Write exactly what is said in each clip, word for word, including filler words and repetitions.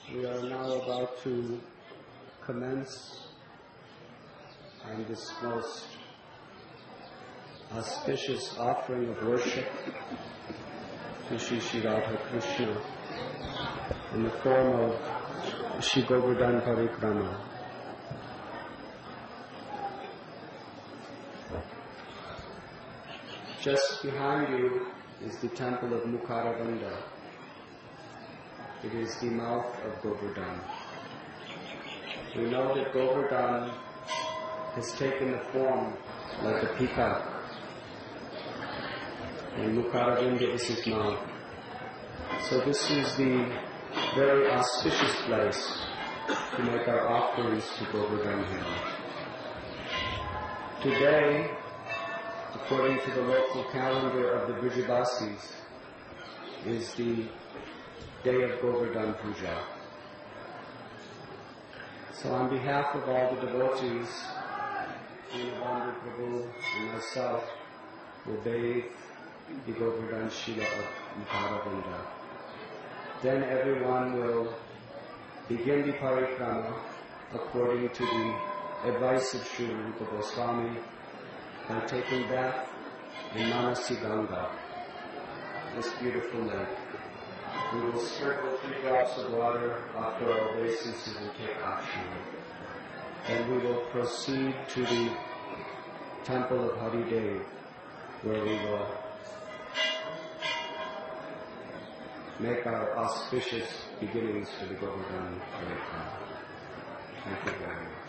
We are now about to commence on this most auspicious offering of worship to Shri Shri Radha Krishna in the form of Shri Govardhan Parikrama. Just behind you is the temple of Mukharavanda. It is the mouth of Govardhan. We know that Govardhan has taken the form like a peacock, and Mukharavanda is his mouth. So this is the very auspicious place to make our offerings to Govardhan Hill. Today, according to the local calendar of the Vrijabasis, is the day of Govardhan Puja. So on behalf of all the devotees, Srinivandhu Prabhu and myself will bathe the Govardhan Shila of Mukharavanda. Then everyone will begin the parikrama according to the advice of Sri Rupa Goswami by taking bath in Manasi Ganga, this beautiful lake. We will sprinkle three drops of water after our obeisances and take action. Then we will proceed to the temple of Haridev, where we will make our auspicious beginnings for the Govardhan Parikrama. Thank you very much.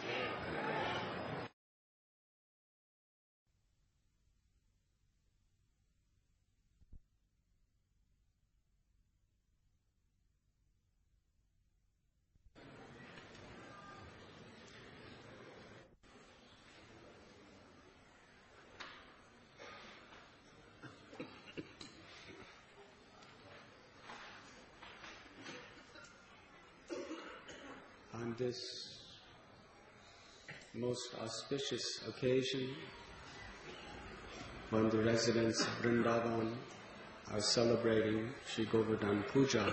On this most auspicious occasion, when the residents of Vrindavan are celebrating Shri Govardhan Puja,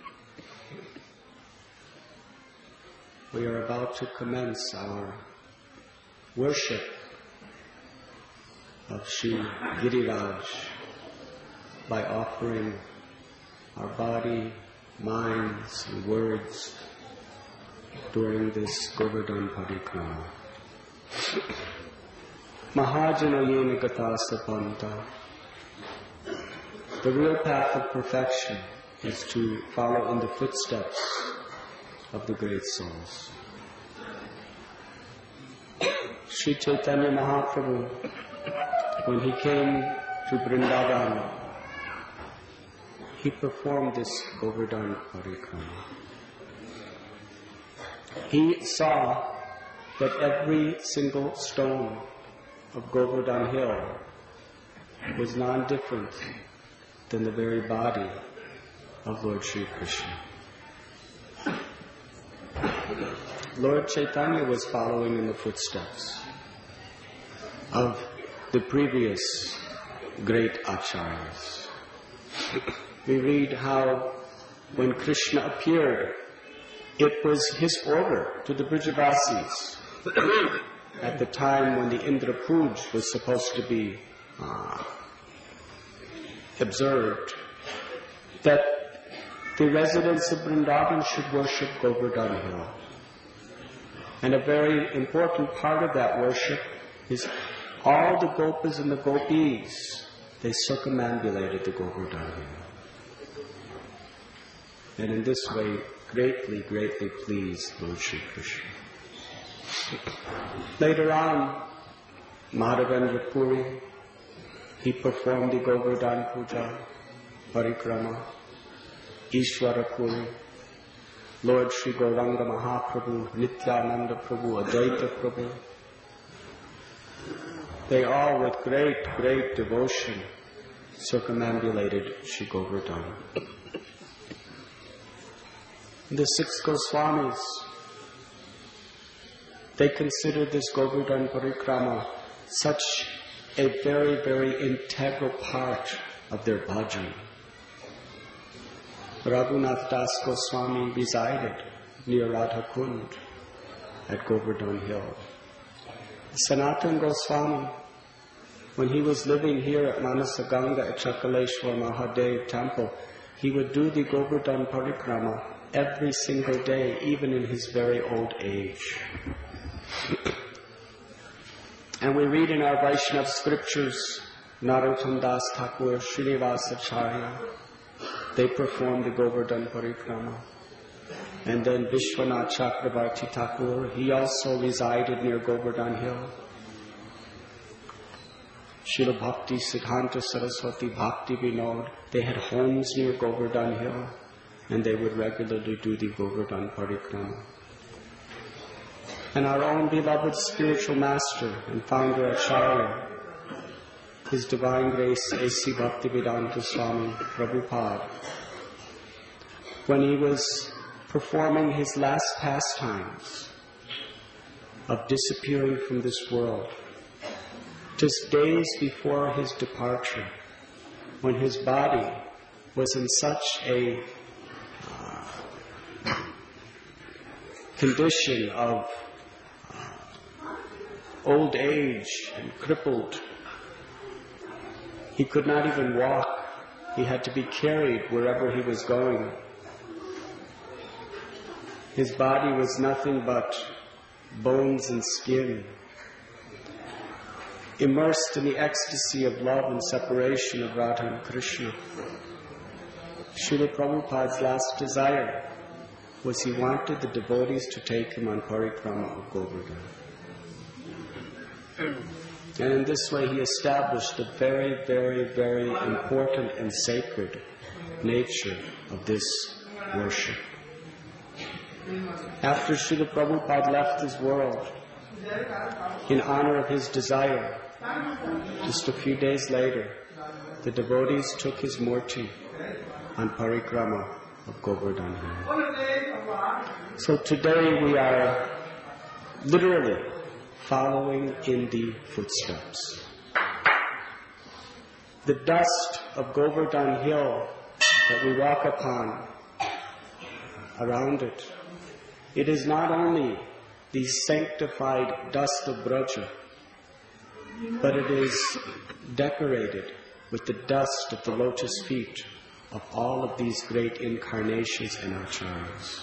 we are about to commence our worship of Shri Giriraj by offering our body, minds, and words during this Govardhan Parikrama. Mahajana yena gata sapanta. The real path of perfection is to follow in the footsteps of the great souls. Sri Chaitanya Mahaprabhu, when he came to Vrindavan, he performed this Govardhan Parikrama. He saw that every single stone of Govardhan Hill was non-different than the very body of Lord Sri Krishna. Lord Chaitanya was following in the footsteps of the previous great acharyas. We read how when Krishna appeared, it was his order to the Vrijabasis at the time when the Indra Puja was supposed to be uh, observed, that the residents of Vrindavan should worship Govardhan Hill. And a very important part of that worship is all the gopas and the gopis, they circumambulated the Govardhan Hill. And in this way, greatly, greatly pleased Lord Sri Krishna. Later on, Madhavendra Puri, he performed the Govardhan Puja, Parikrama, Ishvara Puri, Lord Sri Gauranga Mahaprabhu, Nityananda Prabhu, Advaita Prabhu. They all, with great, great devotion, circumambulated Sri Govardhan. The six Goswamis, they consider this Govardhan Parikrama such a very, very integral part of their bhajan. Raghunath Das Goswami resided near Radha Kund at Govardhan Hill. Sanatan Goswami, when he was living here at Manasaganga at Chakaleshwar Mahadev temple, he would do the Govardhan Parikrama every single day, even in his very old age. And we read in our Vaishnava scriptures, Narottam Das Thakur, Srinivasacharya, they performed the Govardhan Parikrama. And then Vishwanath Chakravarti Thakur, he also resided near Govardhan Hill. Srila Bhakti Siddhanta Saraswati Bhakti Vinod, they had homes near Govardhan Hill, and they would regularly do the Govardhan Parikrama. And our own beloved spiritual master and founder Acharya, His Divine Grace A C Bhaktivedanta Swami Prabhupada, when he was performing his last pastimes of disappearing from this world, just days before his departure, when his body was in such a uh, condition of uh, old age and crippled, he could not even walk. He had to be carried wherever he was going. His body was nothing but bones and skin. Immersed in the ecstasy of love and separation of Radha and Krishna, Srila Prabhupada's last desire was he wanted the devotees to take him on parikrama of Govardhan. And in this way he established the very, very, very important and sacred nature of this worship. After Srila Prabhupada left this world, in honor of his desire, just a few days later, the devotees took his murti on parikrama of Govardhan Hill. So today we are literally following in the footsteps. The dust of Govardhan Hill that we walk upon, around it, it is not only the sanctified dust of Braja, but it is decorated with the dust of the lotus feet of all of these great incarnations and acharyas.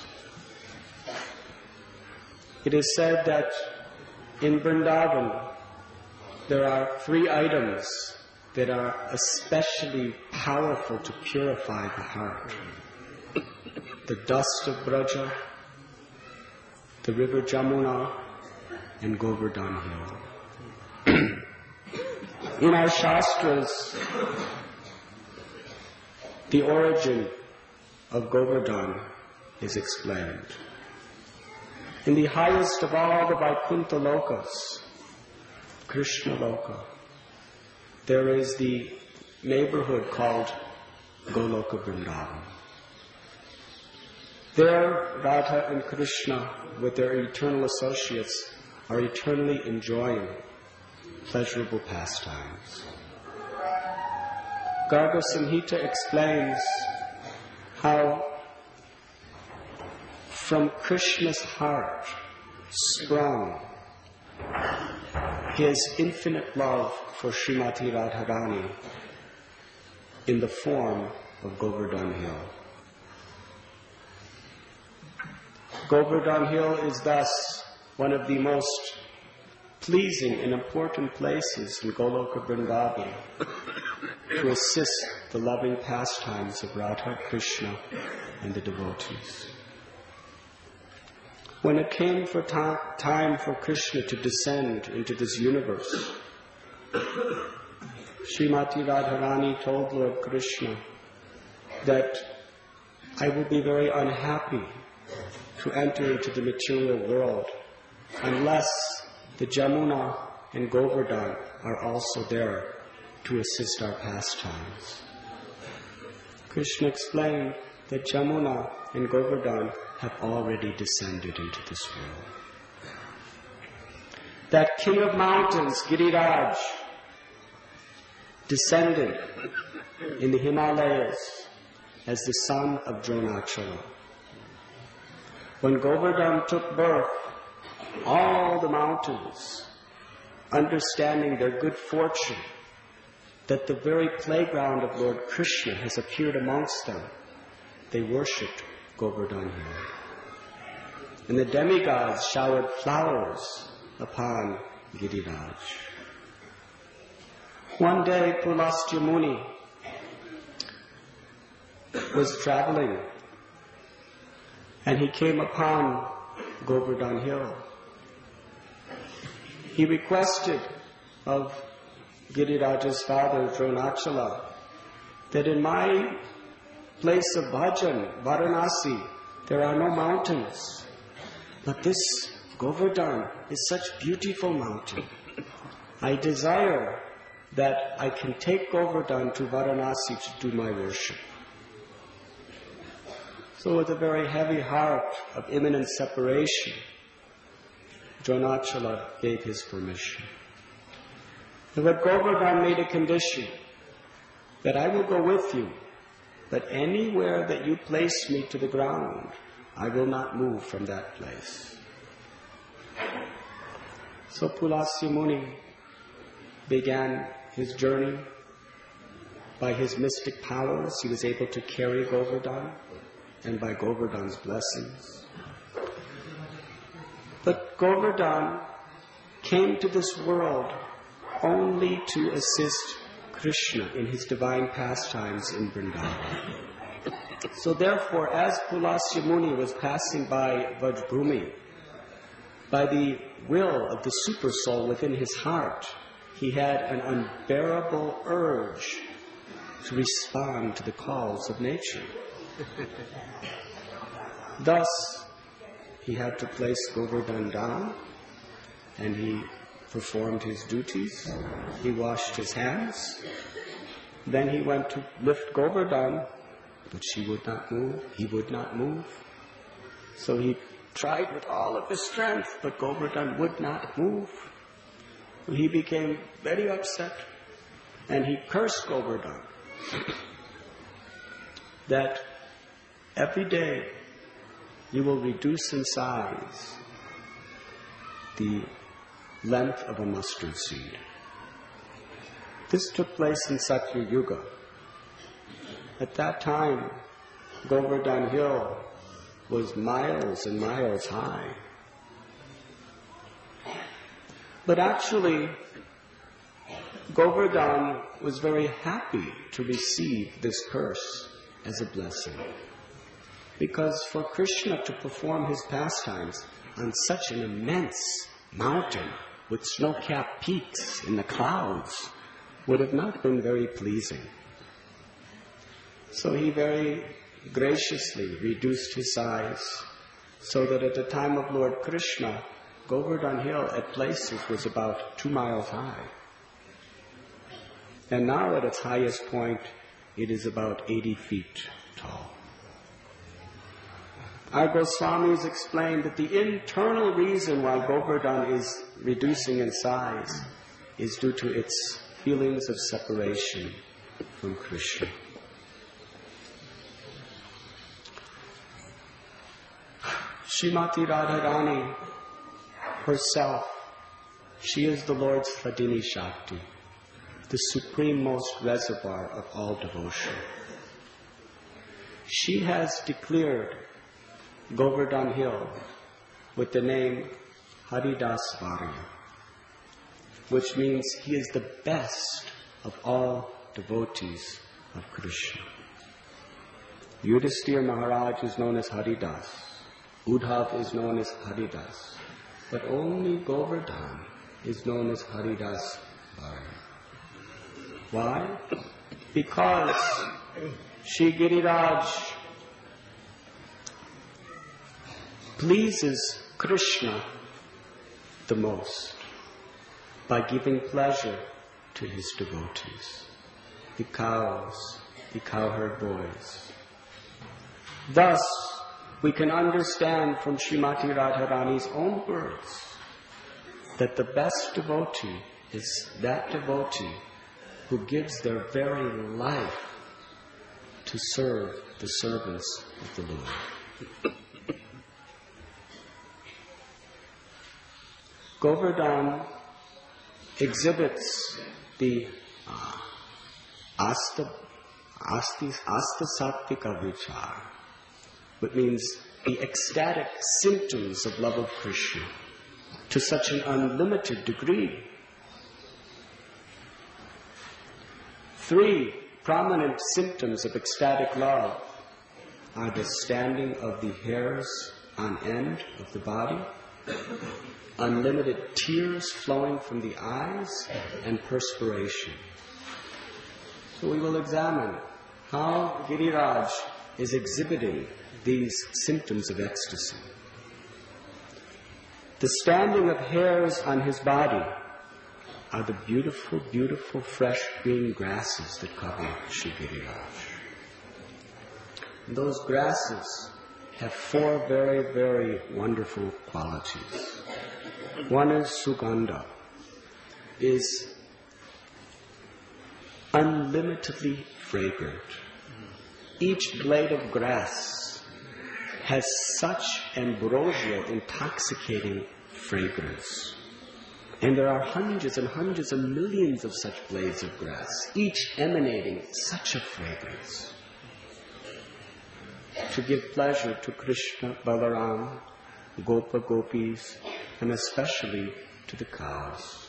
It is said that in Vrindavan there are three items that are especially powerful to purify the heart. The dust of Braja, the river Jamuna, and Govardhan Hill. In our Shastras, the origin of Govardhan is explained. In the highest of all the Vaikuntha Lokas, Krishna Loka, there is the neighborhood called Goloka Vrindavan. There, Radha and Krishna, with their eternal associates, are eternally enjoying pleasurable pastimes. Garga Samhita explains how from Krishna's heart sprung his infinite love for Srimati Radharani in the form of Govardhan Hill. Govardhan Hill is thus one of the most pleasing and important places in Goloka Vrindavan to assist the loving pastimes of Radha, Krishna, and the devotees. When it came for ta- time for Krishna to descend into this universe, Srimati Radharani told Lord Krishna that I will be very unhappy to enter into the material world unless the Jamuna and Govardhan are also there to assist our pastimes. Krishna explained that Jamuna and Govardhan have already descended into this world. That king of mountains, Giriraj, descended in the Himalayas as the son of Dronachala. When Govardhan took birth, all the mountains, understanding their good fortune, that the very playground of Lord Krishna has appeared amongst them, they worshipped Govardhan Hill. And the demigods showered flowers upon Giriraj. One day, Pulastya Muni was traveling and he came upon Govardhan Hill. He requested of Giriraj's father, Dronachala, that in my place of bhajan, Varanasi, there are no mountains. But this Govardhan is such beautiful mountain. I desire that I can take Govardhan to Varanasi to do my worship. So with a very heavy heart of imminent separation, Dronachala gave his permission. But Govardhan made a condition that I will go with you, but anywhere that you place me to the ground, I will not move from that place. So Pulasya Muni began his journey. By his mystic powers, he was able to carry Govardhan, and by Govardhan's blessings. But Govardhan came to this world only to assist Krishna in his divine pastimes in Vrindavan. So therefore, as Pulasya Muni was passing by Vrajbhumi, by the will of the super soul within his heart, he had an unbearable urge to respond to the calls of nature. Thus, he had to place Govardhan down, and he performed his duties. He washed his hands. Then he went to lift Govardhan, but she would not move. He would not move. So he tried with all of his strength, but Govardhan would not move. He became very upset, and he cursed Govardhan that every day you will reduce in size the length of a mustard seed. This took place in Satya Yuga. At that time, Govardhan Hill was miles and miles high. But actually, Govardhan was very happy to receive this curse as a blessing. Because for Krishna to perform his pastimes on such an immense mountain with snow-capped peaks in the clouds would have not been very pleasing. So he very graciously reduced his size so that at the time of Lord Krishna, Govardhan Hill at places was about two miles high. And now at its highest point, it is about eighty feet tall. Our Goswamis explained that the internal reason why Govardhan is reducing in size is due to its feelings of separation from Krishna. Srimati Radharani herself, she is the Lord's Hladini Shakti, the suprememost reservoir of all devotion. She has declared Govardhan Hill with the name Haridas Varya, which means he is the best of all devotees of Krishna. Yudhisthira Maharaj is known as Haridas. Uddhav is known as Haridas. But only Govardhan is known as Haridas Varya. Why? Because Shri Giriraj pleases Krishna the most by giving pleasure to his devotees, the cows, the cowherd boys. Thus, we can understand from Srimati Radharani's own words that the best devotee is that devotee who gives their very life to serve the service of the Lord. Govardhan exhibits the uh, asta, asti, asta sattvika vichar, which means the ecstatic symptoms of love of Krishna to such an unlimited degree. Three prominent symptoms of ecstatic love are the standing of the hairs on end of the body, unlimited tears flowing from the eyes, and perspiration. So we will examine how Giriraj is exhibiting these symptoms of ecstasy. The standing of hairs on his body are the beautiful, beautiful fresh green grasses that cover Shri Giriraj. Those grasses have four very, very wonderful qualities. One is sugandha, is unlimitedly fragrant. Each blade of grass has such ambrosial, intoxicating fragrance. And there are hundreds and hundreds and millions of such blades of grass, each emanating such a fragrance to give pleasure to Krishna, Balaram, Gopa Gopis, and especially to the cows.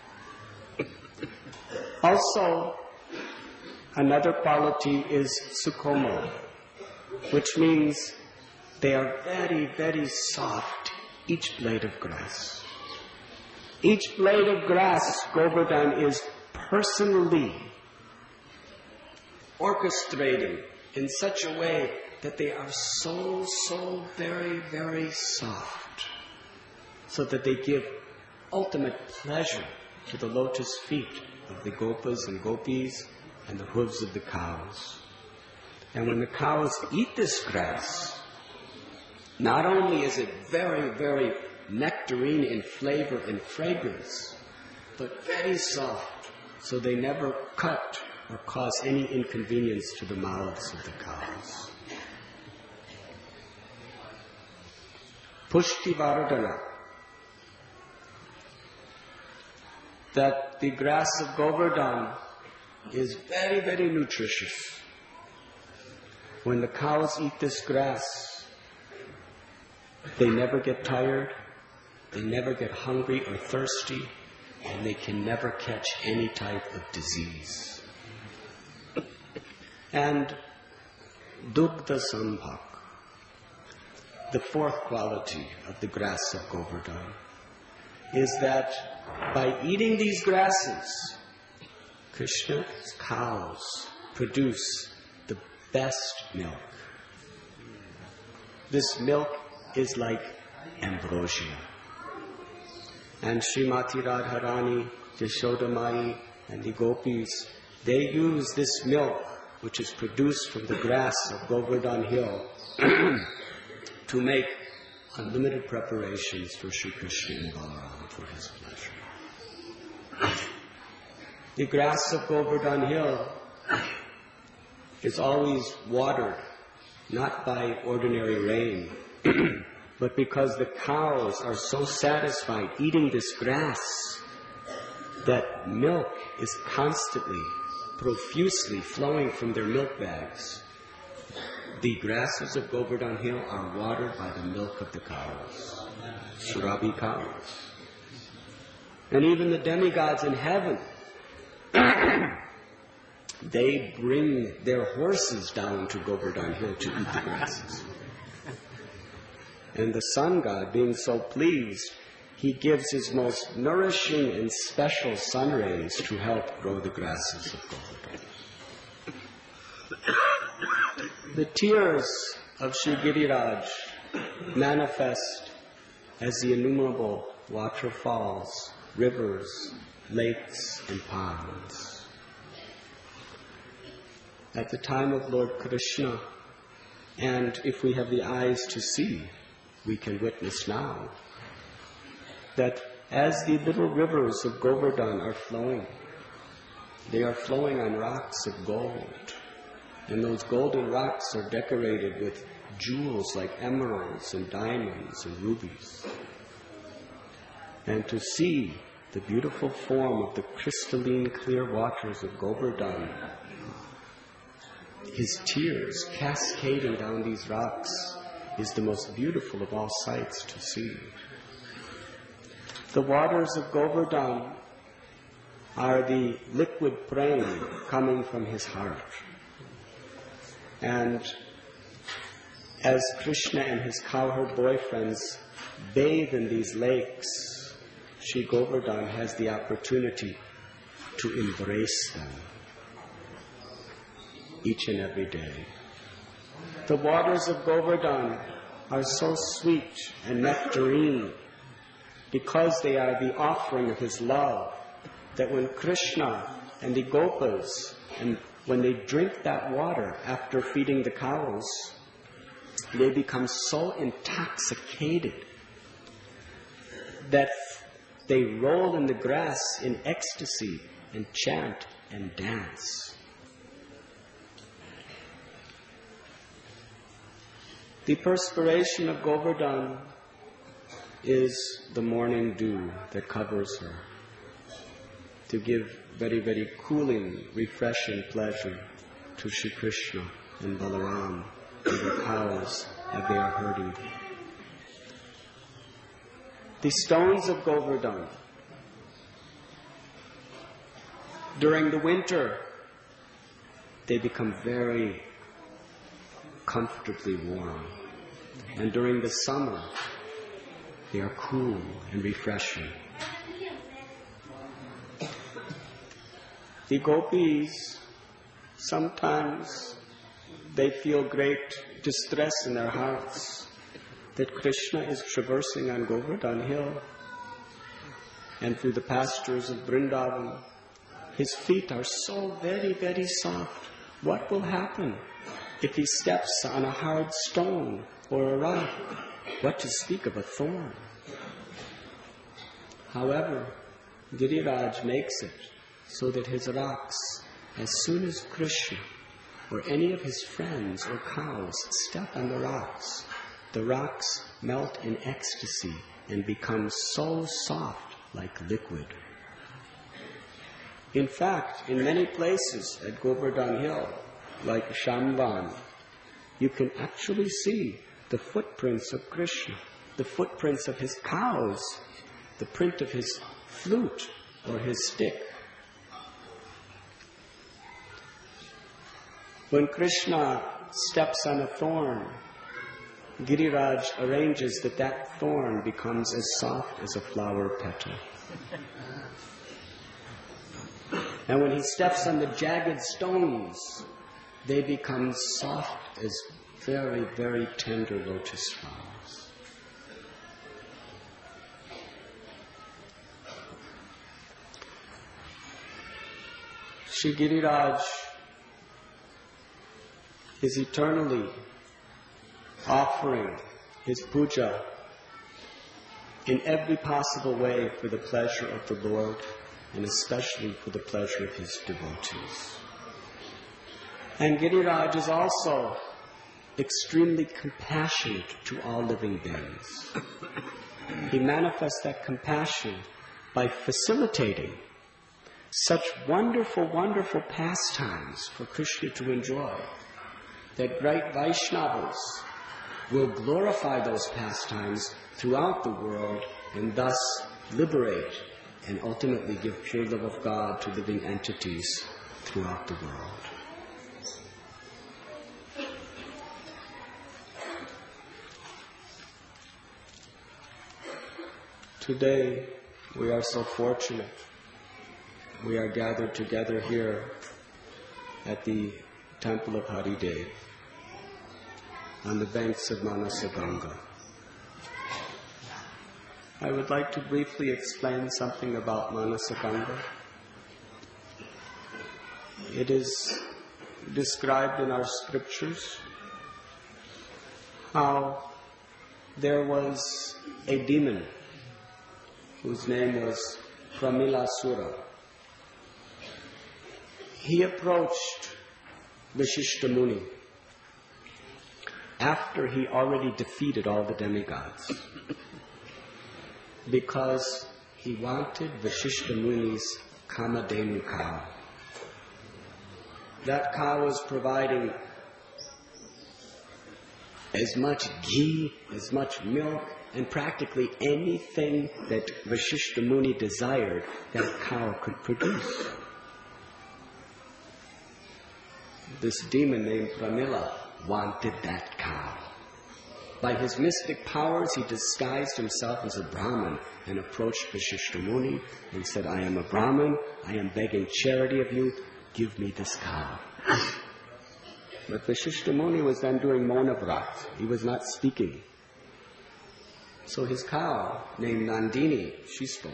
Also, another quality is sukomal, which means they are very, very soft, each blade of grass. Each blade of grass, Govardhan is personally orchestrating in such a way that they are so, so very, very soft, so that they give ultimate pleasure to the lotus feet of the gopas and gopis and the hooves of the cows. And when the cows eat this grass, not only is it very, very nectarine in flavor and fragrance, but very soft, so they never cut or cause any inconvenience to the mouths of the cows. Pushti Vardhana, that the grass of Govardhan is very, very nutritious. When the cows eat this grass, they never get tired, they never get hungry or thirsty, and they can never catch any type of disease. And Dugdha Sambhak, the fourth quality of the grass of Govardhan, is that by eating these grasses, Krishna's cows produce the best milk. This milk is like ambrosia. And Srimati Radharani, Yashodamai, and the gopis, they use this milk, which is produced from the grass of Govardhan Hill, to make unlimited preparations for Sri Krishna and Balaram for his pleasure. The grass of Govardhan Hill is always watered, not by ordinary rain, but because the cows are so satisfied eating this grass that milk is constantly, profusely flowing from their milk bags. The grasses of Govardhan Hill are watered by the milk of the cows, Surabhi cows. And even the demigods in heaven, they bring their horses down to Govardhan Hill to eat the grasses. And the sun god, being so pleased, he gives his most nourishing and special sun rays to help grow the grasses of Govardhan. The tears of Shri Giriraj manifest as the innumerable waterfalls, rivers, lakes, and ponds. At the time of Lord Krishna, and if we have the eyes to see, we can witness now, that as the little rivers of Govardhan are flowing, they are flowing on rocks of gold. And those golden rocks are decorated with jewels like emeralds and diamonds and rubies. And to see the beautiful form of the crystalline clear waters of Govardhan, his tears cascading down these rocks, is the most beautiful of all sights to see. The waters of Govardhan are the liquid prem coming from his heart. And as Krishna and his cowherd boyfriends bathe in these lakes, Shri Govardhan has the opportunity to embrace them each and every day. The waters of Govardhan are so sweet and nectarine because they are the offering of his love, that when Krishna and the Gopas, and when they drink that water after feeding the cows, they become so intoxicated that they roll in the grass in ecstasy and chant and dance. The perspiration of Govardhan is the morning dew that covers her, to give very, very cooling, refreshing pleasure to Shri Krishna and Balaram and the cows that they are herding. The stones of Govardhan, during the winter, they become very comfortably warm. And during the summer, they are cool and refreshing. The gopis, sometimes they feel great distress in their hearts that Krishna is traversing on Govardhan Hill and through the pastures of Vrindavan. His feet are so very, very soft. What will happen if he steps on a hard stone or a rock? What to speak of a thorn? However, Giriraj makes it so that his rocks, as soon as Krishna or any of his friends or cows step on the rocks, the rocks melt in ecstasy and become so soft like liquid. In fact, in many places at Govardhan Hill, like Shambhan, you can actually see the footprints of Krishna, the footprints of his cows, the print of his flute or his stick. When Krishna steps on a thorn, Giriraj arranges that that thorn becomes as soft as a flower petal. And when he steps on the jagged stones, they become soft as very, very tender lotus flowers. Shri Giriraj is eternally offering his puja in every possible way for the pleasure of the Lord, and especially for the pleasure of his devotees. And Giriraj is also extremely compassionate to all living beings. He manifests that compassion by facilitating such wonderful, wonderful pastimes for Krishna to enjoy, that great Vaishnavas will glorify those pastimes throughout the world and thus liberate and ultimately give pure love of God to living entities throughout the world. Today, we are so fortunate. We are gathered together here at the Temple of Haridev on the banks of Manasaganga. I would like to briefly explain something about Manasaganga. It is described in our scriptures how there was a demon whose name was Pramilasura. He approached Vashishta Muni, after he already defeated all the demigods, because he wanted Vashishta Muni's Kamadhenu cow. That cow was providing as much ghee, as much milk, and practically anything that Vashishta Muni desired, that cow could produce. This demon named Pramila wanted that cow. By his mystic powers, he disguised himself as a Brahmin and approached Vashishta Muni and said, I am a Brahmin, I am begging charity of you, give me this cow. But Vashishta Muni was then doing Mona Vrat. He was not speaking. So his cow, named Nandini, she spoke.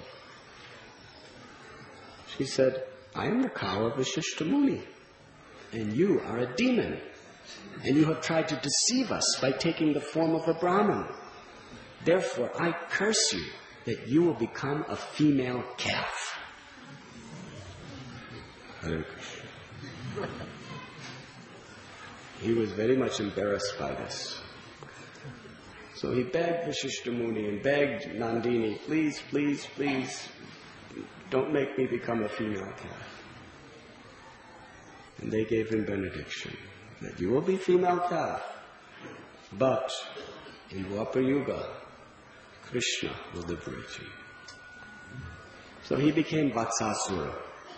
She said, I am the cow of Vashishta Muni, and you are a demon, and you have tried to deceive us by taking the form of a Brahmin. Therefore, I curse you that you will become a female calf. Hare Krishna. He was very much embarrassed by this. So he begged Vashishta Muni and begged Nandini, please, please, please, don't make me become a female calf. And they gave him benediction that you will be female calf, but in Dwapara Yuga, Krishna will liberate you. So he became Vatsasura.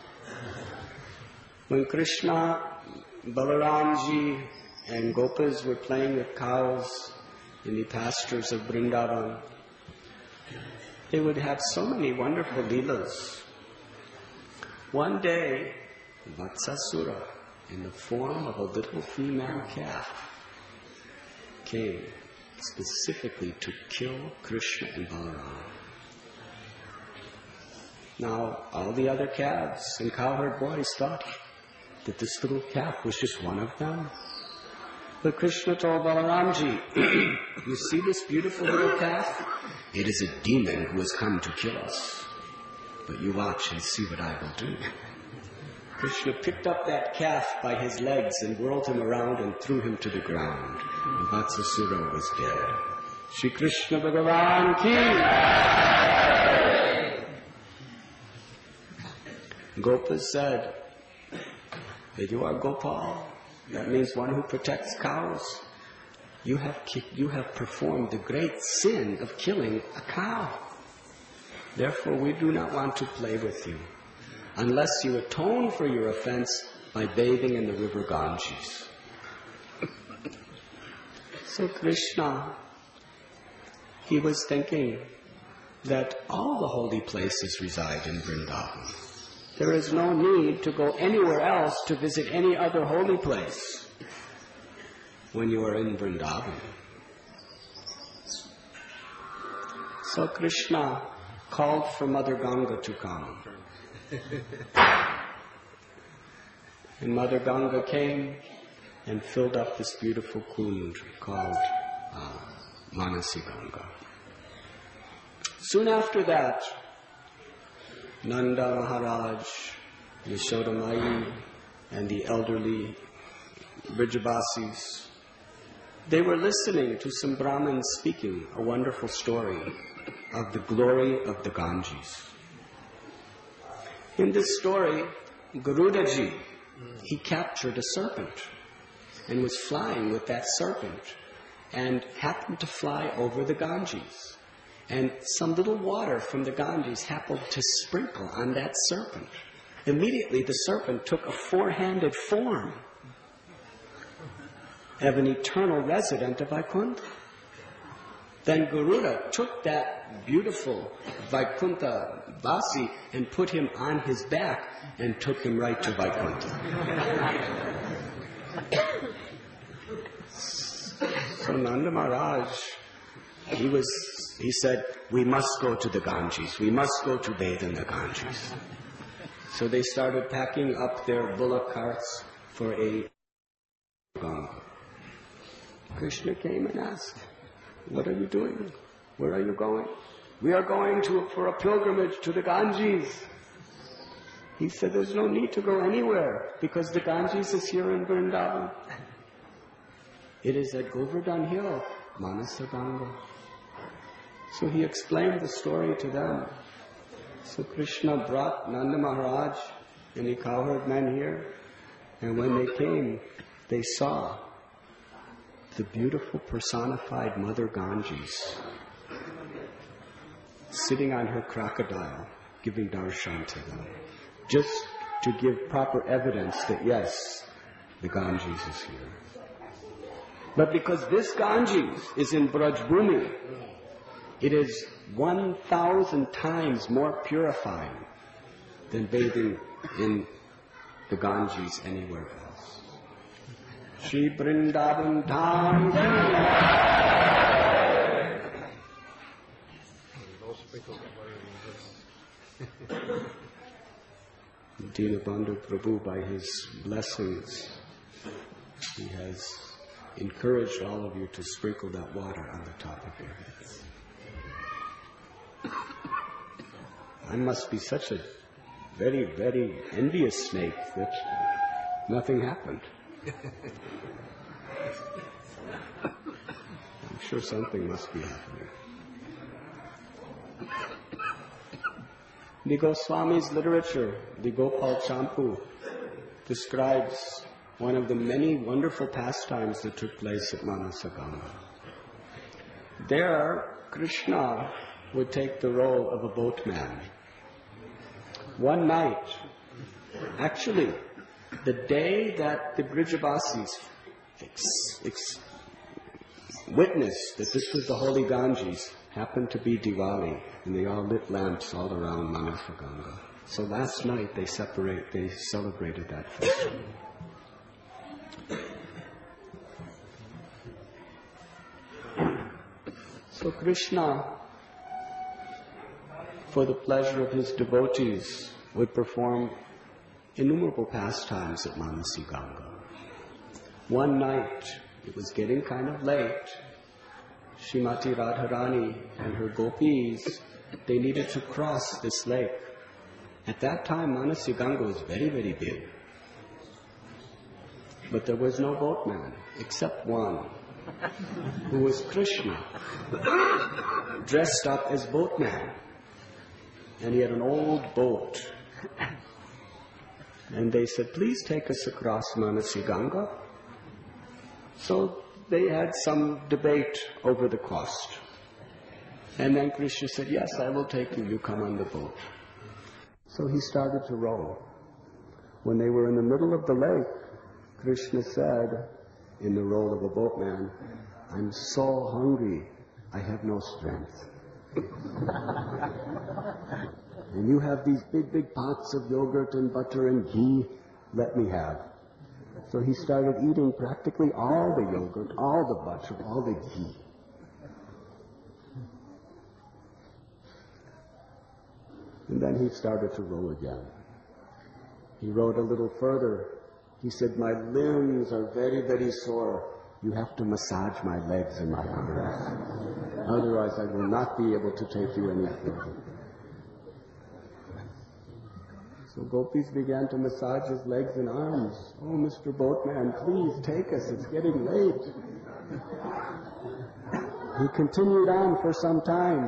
When Krishna, Balaramji, and Gopas were playing with cows in the pastures of Vrindavan, they would have so many wonderful leelas. One day, Vatsasura, in the form of a little female calf, came specifically to kill Krishna and Balaram. Now, all the other calves and cowherd boys thought that this little calf was just one of them. But Krishna told Balaramji, you see this beautiful little calf? It is a demon who has come to kill us. But you watch and see what I will do. Krishna picked up that calf by his legs and whirled him around and threw him to the ground. And Vatsasura was dead. Shri Krishna Bhagavan ki. Gopa said that you are Gopal. That means one who protects cows. You have, you have performed the great sin of killing a cow. Therefore, we do not want to play with you, unless you atone for your offense by bathing in the river Ganges. So Krishna, he was thinking that all the holy places reside in Vrindavan. There is no need to go anywhere else to visit any other holy place when you are in Vrindavan. So Krishna called for Mother Ganga to come. And Mother Ganga came and filled up this beautiful kund called uh, Manasi Ganga. Soon after that, Nanda Maharaj, Yashoda Mai, and the elderly Vrijabasis, they were listening to some Brahmins speaking a wonderful story of the glory of the Ganges. In this story, Garudaji, he captured a serpent and was flying with that serpent and happened to fly over the Ganges. And some little water from the Ganges happened to sprinkle on that serpent. Immediately the serpent took a four-handed form of an eternal resident of Vaikuntha. Then Garuda took that beautiful Vaikuntha Vasi and put him on his back and took him right to Vaikuntha. So Nanda Maharaj, he was, he said, we must go to the Ganges. We must go to bathe in the Ganges. So they started packing up their bullock carts for a Ganga. Krishna came and asked, what are you doing? Where are you going? We are going to for a pilgrimage to the Ganges. He said, there's no need to go anywhere because the Ganges is here in Vrindavan. It is at Govardhan Hill, Manasa Ganga. So he explained the story to them. So Krishna brought Nanda Maharaj and the cowherd men here, and when they came, they saw the beautiful personified Mother Ganges sitting on her crocodile, giving darshan to them, just to give proper evidence that yes, the Ganges is here. But because this Ganges is in Braj Bhumi, it is one thousand times more purifying than bathing in the Ganges anywhere else. Shri Vrindavan Dham Dinabandhu Prabhu, by his blessings, he has encouraged all of you to sprinkle that water on the top of your heads. I must be such a very, very envious snake that nothing happened. I'm sure something must be happening. The Goswami's literature, the Gopal Champu, describes one of the many wonderful pastimes that took place at Manasa Ganga. There, Krishna would take the role of a boatman. One night, actually, the day that the Brijavasis ex- ex- witnessed that this was the holy Ganges, happened to be Diwali, and they all lit lamps all around Manasa Ganga. So last night they separate, they celebrated that festival. So Krishna, for the pleasure of his devotees, would perform innumerable pastimes at Manasi Ganga. One night, it was getting kind of late, Srimati Radharani and her gopis, they needed to cross this lake. At that time, Manasi Ganga was very, very big. But there was no boatman, except one, who was Krishna, dressed up as boatman. And he had an old boat. And they said, please take us across Manasi Ganga. So they had some debate over the cost. And then Krishna said, yes, I will take you, you come on the boat. So he started to row. When they were in the middle of the lake, Krishna said, in the role of a boatman, I'm so hungry, I have no strength. And you have these big, big pots of yogurt and butter and ghee, let me have. So he started eating practically all the yogurt, all the butter, all the ghee. And then he started to row again. He rowed a little further. He said, my limbs are very, very sore. You have to massage my legs and my arms. Otherwise, I will not be able to take you any further. So gopis began to massage his legs and arms. Oh, Mister Boatman, please take us. It's getting late. He continued on for some time.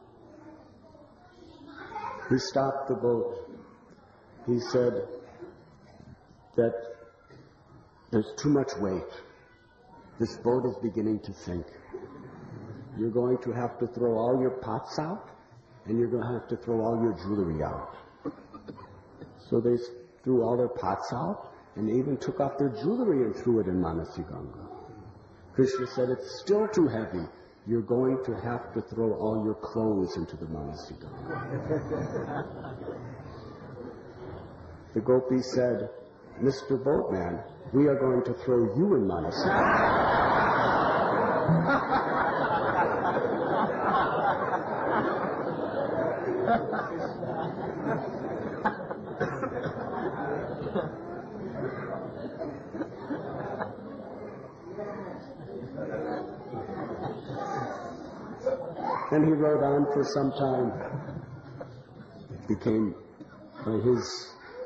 He stopped the boat. He said that there's too much weight. This boat is beginning to sink. You're going to have to throw all your pots out, and you're going to have to throw all your jewelry out. So they threw all their pots out, and they even took off their jewelry and threw it in Manasi Ganga. Krishna said, it's still too heavy. You're going to have to throw all your clothes into the Manasi Ganga. The gopi said, Mister Boatman, we are going to throw you in Manasi Ganga. And he rode on for some time. It became, by his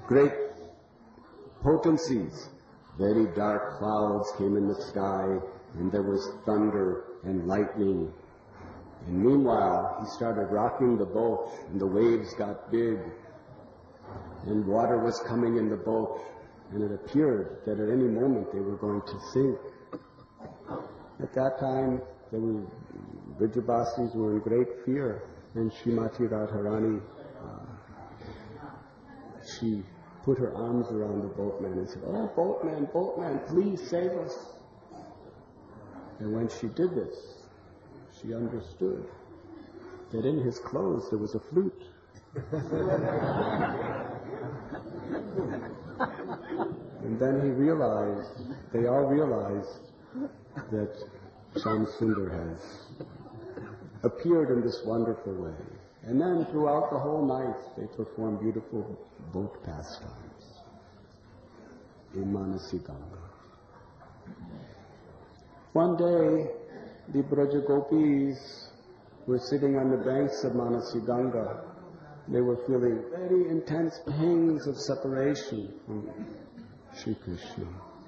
great potencies. Very dark clouds came in the sky, and there was thunder and lightning. And meanwhile, he started rocking the boat, and the waves got big, and water was coming in the boat, and it appeared that at any moment they were going to sink. At that time, there were, Vrijabasis were in great fear, and Srimati Radharani, uh, she put her arms around the boatman and said, "Oh, boatman, boatman, please save us." And when she did this, she understood that in his clothes there was a flute. And then he realized, they all realized, that Shamsundar has appeared in this wonderful way. And then throughout the whole night, they performed beautiful boat pastimes in Manasi Ganga. One day, the Braja Gopis were sitting on the banks of Manasi Ganga. They were feeling very intense pangs of separation from Sri Krishna.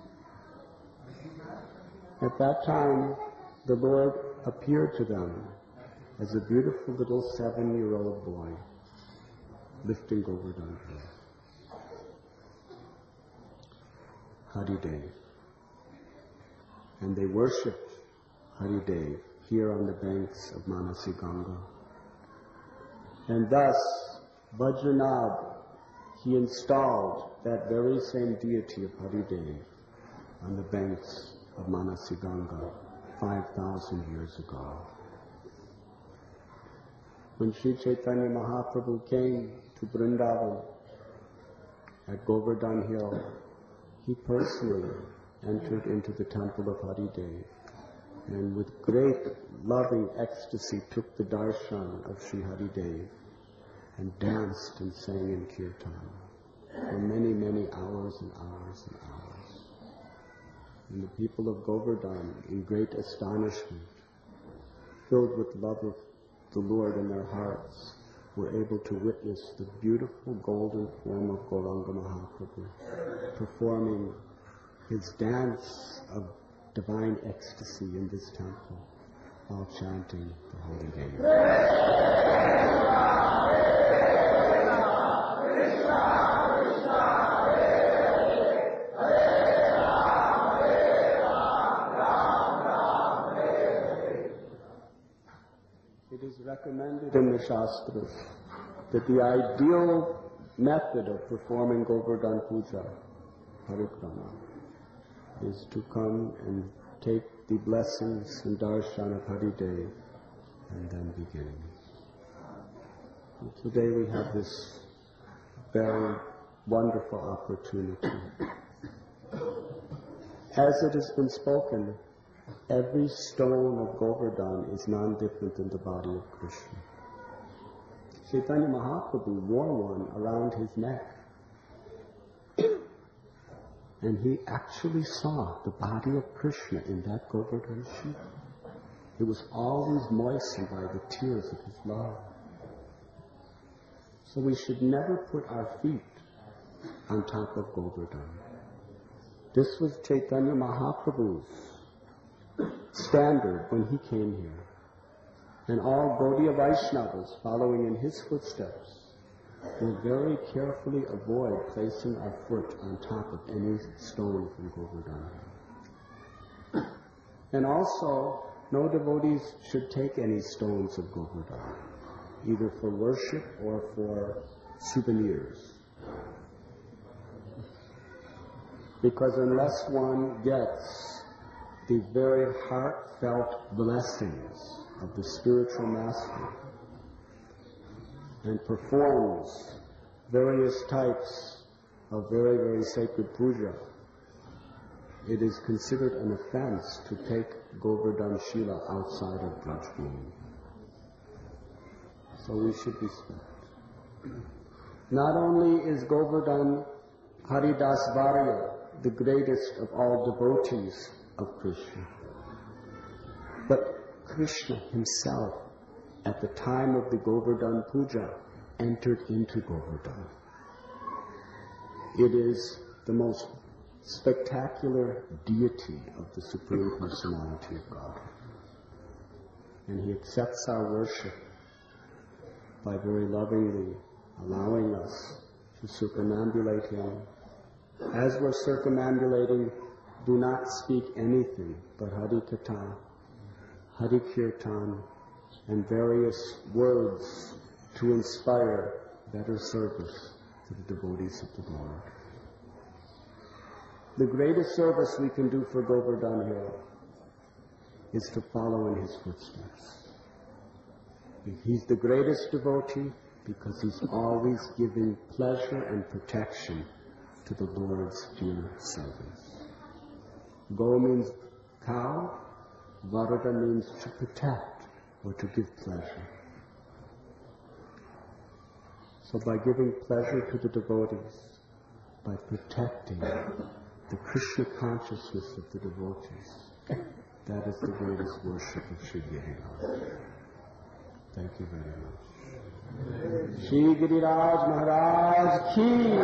At that time, the Lord appeared to them as a beautiful little seven-year-old boy lifting Govardhan Hill. Haridev. And they worshipped Haridev here on the banks of Manasi Ganga. And thus, Vajranabh, he installed that very same deity of Haridev on the banks of Manasi Ganga five thousand years ago. When Sri Chaitanya Mahaprabhu came to Vrindavan at Govardhan Hill, he personally entered into the temple of Haridev and with great loving ecstasy took the darshan of Sri Haridev and danced and sang in kirtan for many, many hours and hours and hours. And the people of Govardhan, in great astonishment, filled with love of the Lord in their hearts, were able to witness the beautiful golden form of Gauranga Mahaprabhu performing his dance of divine ecstasy in this temple while chanting the holy name. It is recommended in the Shastras that the ideal method of performing Govardhan Puja, Parikrama, is to come and take the blessings and darshan of Haridev and then begin. And today we have this very wonderful opportunity. As it has been spoken, every stone of Govardhan is non-different than the body of Krishna. Chaitanya Mahaprabhu wore one around his neck. And he actually saw the body of Krishna in that Govardhan sheet. It was always moistened by the tears of his love. So we should never put our feet on top of Govardhan. This was Chaitanya Mahaprabhu's standard when he came here. And all Gaudiya Vaishnavas following in his footsteps will very carefully avoid placing our foot on top of any stone from Govardhan. And also, no devotees should take any stones of Govardhan, either for worship or for souvenirs. Because unless one gets the very heartfelt blessings of the spiritual master and performs various types of very, very sacred puja, it is considered an offense to take Govardhan Shila outside of Braj Bhumi. So we should respect. Not only is Govardhan Haridas Varya the greatest of all devotees of Krishna, but Krishna himself, at the time of the Govardhan Puja, entered into Govardhan. It is the most spectacular deity of the Supreme Personality of God. And He accepts our worship by very lovingly allowing us to circumambulate Him. As we're circumambulating, do not speak anything but Hari Katha, Hari Kirtan, and various words to inspire better service to the devotees of the Lord. The greatest service we can do for Govardhan Hill is to follow in His footsteps. He's the greatest devotee because He's always giving pleasure and protection to the Lord's dear servants. Go means cow, Varada means to protect or to give pleasure. So by giving pleasure to the devotees, by protecting the Krishna consciousness of the devotees, that is the greatest worship of Sri Giriraj. Thank you very much. Shri Giriraj Maharaj Ki.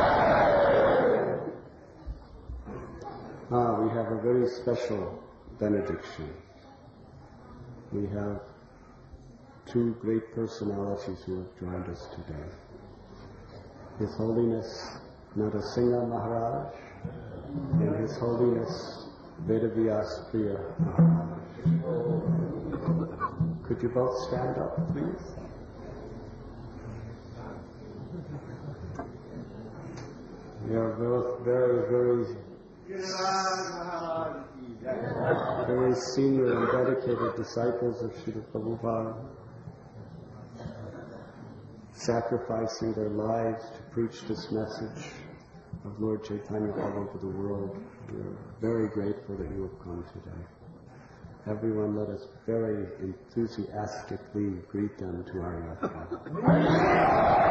Ah, we have a very special benediction. We have two great personalities who have joined us today. His Holiness Narasimha Maharaj and His Holiness Vedavyas Priya Maharaj. Could you both stand up, please? You are both very, very, very senior and dedicated disciples of Srila Prabhupada, sacrificing their lives to preach this message of Lord Chaitanya all over the world. We are very grateful that you have come today. Everyone, let us very enthusiastically greet them to our yatra.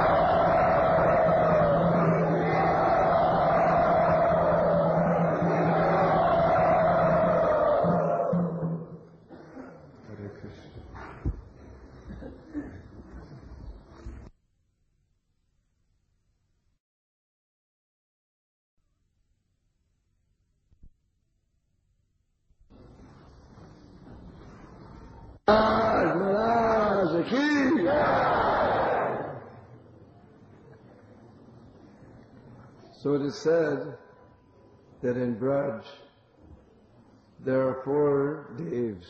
So it is said that in Braj there are four Devs.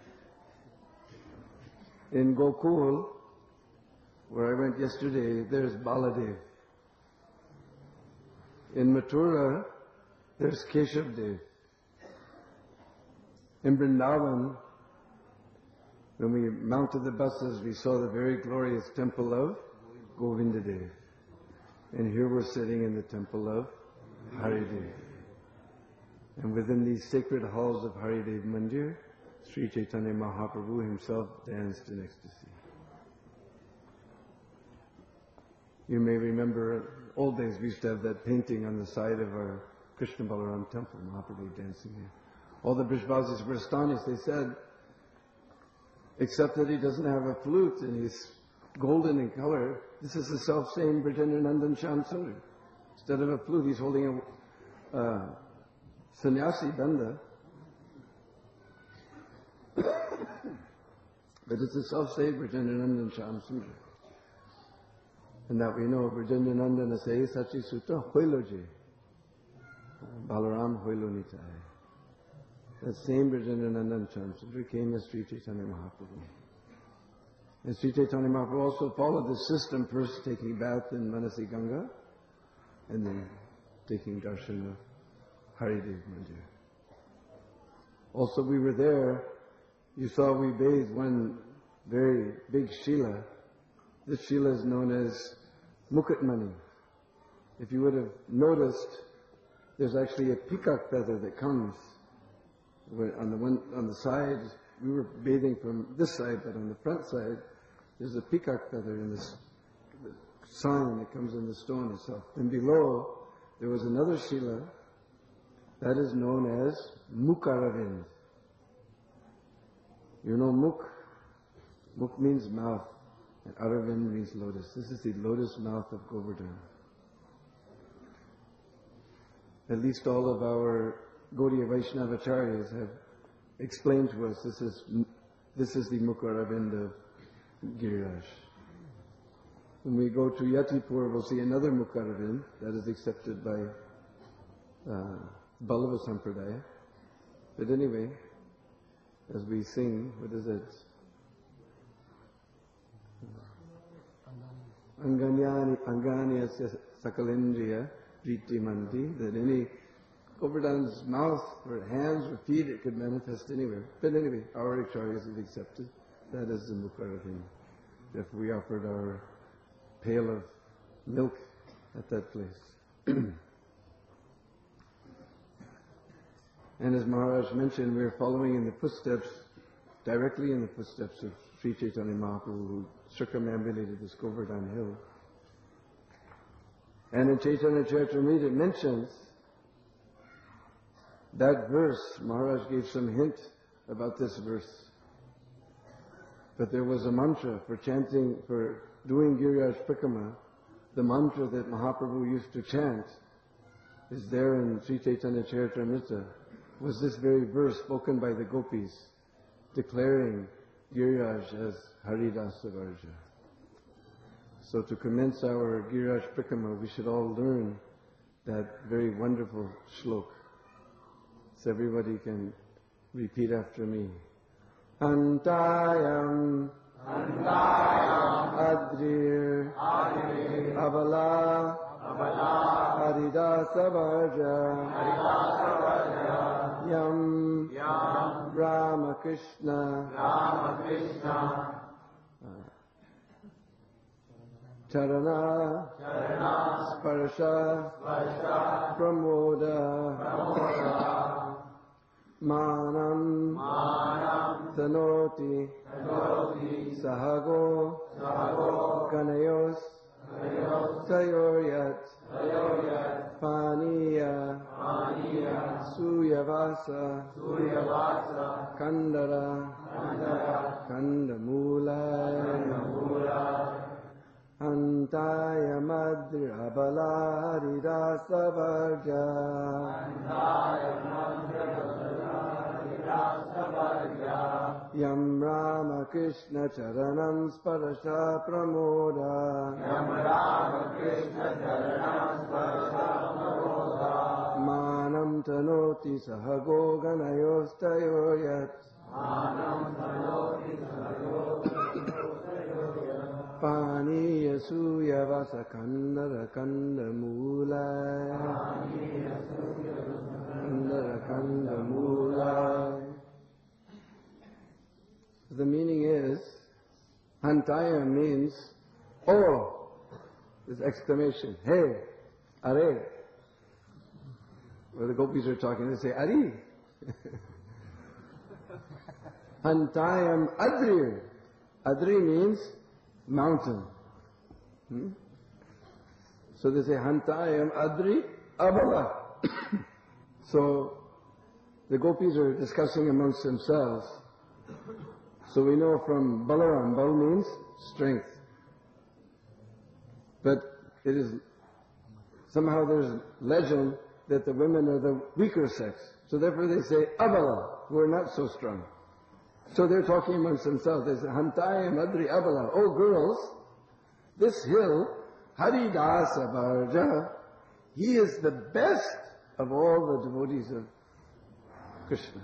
In Gokul, where I went yesterday, there's Baladev. In Mathura, there's Keshav Dev. In Vrindavan, when we mounted the buses, we saw the very glorious temple of Govinda Dev. And here we're sitting in the temple of Haridev. And within these sacred halls of Haridev Mandir, Sri Chaitanya Mahaprabhu himself danced in ecstasy. You may remember, old days we used to have that painting on the side of our Krishna Balaram temple, Mahaprabhu dancing there. All the Brishbasis were astonished. They said, except that he doesn't have a flute and he's golden in color, this is the self-same Brajendra Nandan Shyam Sundar. Instead of a flute, he's holding a uh, sannyasi danda. But it's the self-same Brajendra Nandan Shyam Sundar. And that we know, Brajendra Nandan Asai Sachi Sutta Hoiloji. Balaram Hoilo Nitai. That same Brajendra Nandan Shyam Sundar came as Sri Chaitanya Mahaprabhu. And Sri Chaitanya Mahaprabhu also followed the system, first taking bath in Manasi Ganga, and then taking darshan of Haridev Mandir. Also we were there, you saw we bathed one very big Shila. This Shila is known as Mukutmani. If you would have noticed, there's actually a peacock feather that comes on the one, on the side. We were bathing from this side, but on the front side, there's a peacock feather in this sign that comes in the stone itself. And below, there was another Shila that is known as Mukaravind. You know Muk? Muk means mouth, and Aravind means lotus. This is the lotus mouth of Govardhan. at least all of our Gaudiya Vaishnava acharyas have explained to us this is this is the Mukaravinda of Giriraj. When we go to Yatipur, we'll see another Mukaravind that is accepted by uh, Ballava Sampradaya. But anyway, as we sing, what is it? Anganyani, Anganyasya Sakalendriya Priti Mandi, that any Govardhan's mouth or hands or feet, it could manifest anywhere. But anyway, our acharyas have accepted. That is the Mukaravind. If we offered our pail of milk at that place. And as Maharaj mentioned, we are following in the footsteps, directly in the footsteps of Sri Chaitanya Mahaprabhu, who circumambulated this Govardhan hill. And in Chaitanya Charitamrita it mentions that verse. Maharaj gave some hint about this verse. But there was a mantra for chanting, for doing Giriraj Prikrama. The mantra that Mahaprabhu used to chant is there in Sri Chaitanya Charitamrita, was this very verse spoken by the gopis, declaring Giriraj as Haridasa Varja. So to commence our Giriraj Prikrama, we should all learn that very wonderful shlok. So everybody can repeat after me. Antayam, Antayam, Adrir, Adrir, Abala, Abala, Haridasa Varja, Haridasa Varja, Yam, Yam, Ramakrishna, Ramakrishna, Charana, Charana, Sparsha, Sparsha, Pramoda, Pramoda, Manam, Manam, Tanoti, Tanoti, Sahago, Sahago, Ganayos, Ganayos, Sayoryat, Sayoryat, Paniya, Paniya, Suyavasa, Suyavasa, Kandara, Kandara, Kandamula, Kandamula, Antaya Madhya Abala Haridasa Varja, Antaya Madhya Abala Haridasa Varja, Yam Rama Krishna Charanam Sparasha Pramoda, Yam Rama Krishna Charanam Sparasha Pramoda, Manam Tanoti Sahago Ganayostayoyat, Manam Tanoti Sahago Paniya Suya Vasa Kandara Kanda Mula, Kandara Kanda Mula. The meaning is, Hantaya means, oh, this exclamation, hey, are. Where the gopis are talking, they say, Ari. Hantayam Adri. Adri means mountain. Hmm? So they say, Hantayam Adri Abala. So the gopis are discussing amongst themselves. So we know from Balaram, Bal means strength. But it is, somehow there's legend that the women are the weaker sex. So therefore they say, Abala, who are not so strong. So they're talking amongst themselves. They say, Hantayam Adri Abala. Oh girls, this hill, Haridasa Varja, he is the best of all the devotees of Krishna.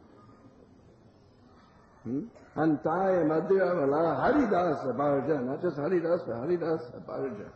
Hmm? Hantayam Adri Abala, Haridasa Varja, not just Haridasa, Haridasa Varja.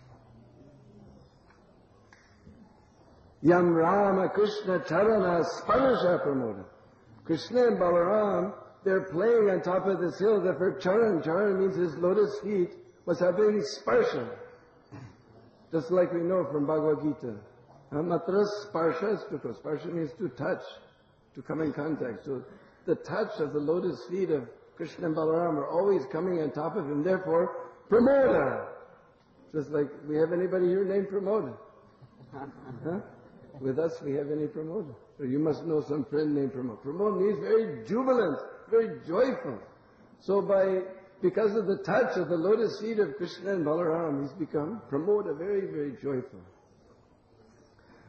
Yam Rama Krishna Charana Sparsha Pramoda. Krishna and Balaram, they're playing on top of this hill. Therefore, Charan, Charan means his lotus feet was having sparsha. Just like we know from Bhagavad Gita. Matra sparsha stuko. Sparsha means to touch, to come in contact. So the touch of the lotus feet of Krishna and Balaram are always coming on top of him. Therefore, Pramoda. Just like we have anybody here named Pramoda. Huh? With us, we have any Pramoda? Or you must know some friend named Pramod. Pramod means very jubilant, very joyful. So by, because of the touch of the lotus feet of Krishna and Balaram, he's become Pramoda, very, very joyful.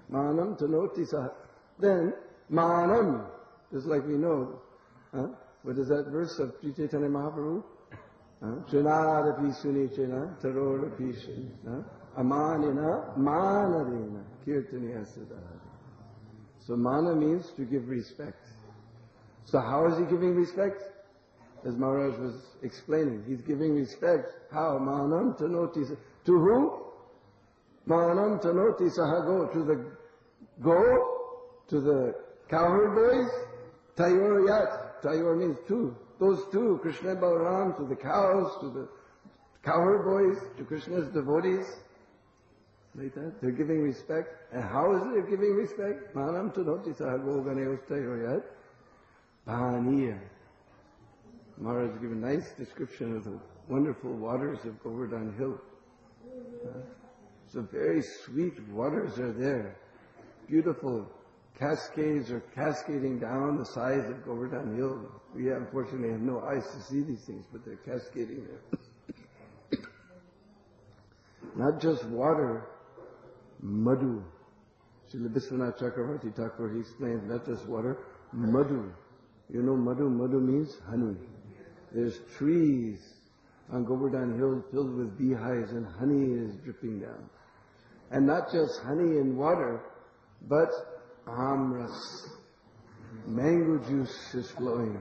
Manam tanoti saha. Then, manam, just like we know, huh? What is that verse of Sri Chaitanya Mahaprabhu? Chunarapi sunichena, tarorapi shena, amanina, manarena, kirtaniya sadhara. So mana means to give respect. So how is he giving respect? As Maharaj was explaining, he's giving respect. How? Manam tanoti. To whom? Manam tanoti sahago. To the go, to the cowherd boys. Tayor yat. Tayor means two. Those two, Krishna Balaram, to the cows, to the cowherd boys, to Krishna's devotees. Like that. They're giving respect. And how is it they're giving respect? Manam tanoti sahago ganeos tayor yat. Paniya. Maharaj has given a nice description of the wonderful waters of Govardhan Hill. Uh, so very sweet waters are there. Beautiful cascades are cascading down the sides of Govardhan Hill. We unfortunately have no eyes to see these things, but they're cascading there. Not just water, madhu. Srila Vishwanath Chakravarti Thakur, he explains, not just water, madhu. You know madhu? Madhu means honey. There's trees on Govardhan Hill filled with beehives and honey is dripping down. And not just honey and water, but amras. Mango juice is flowing.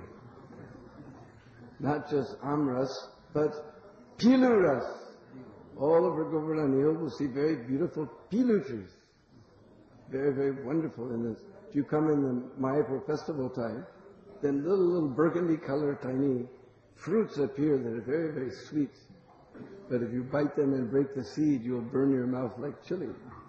Not just amras, but piluras. All over Govardhan Hill will see very beautiful pilu trees. Very, very wonderful. And if you come in the Mayapur festival time, then little, little burgundy color, tiny fruits appear that are very, very sweet. But if you bite them and break the seed, you'll burn your mouth like chili.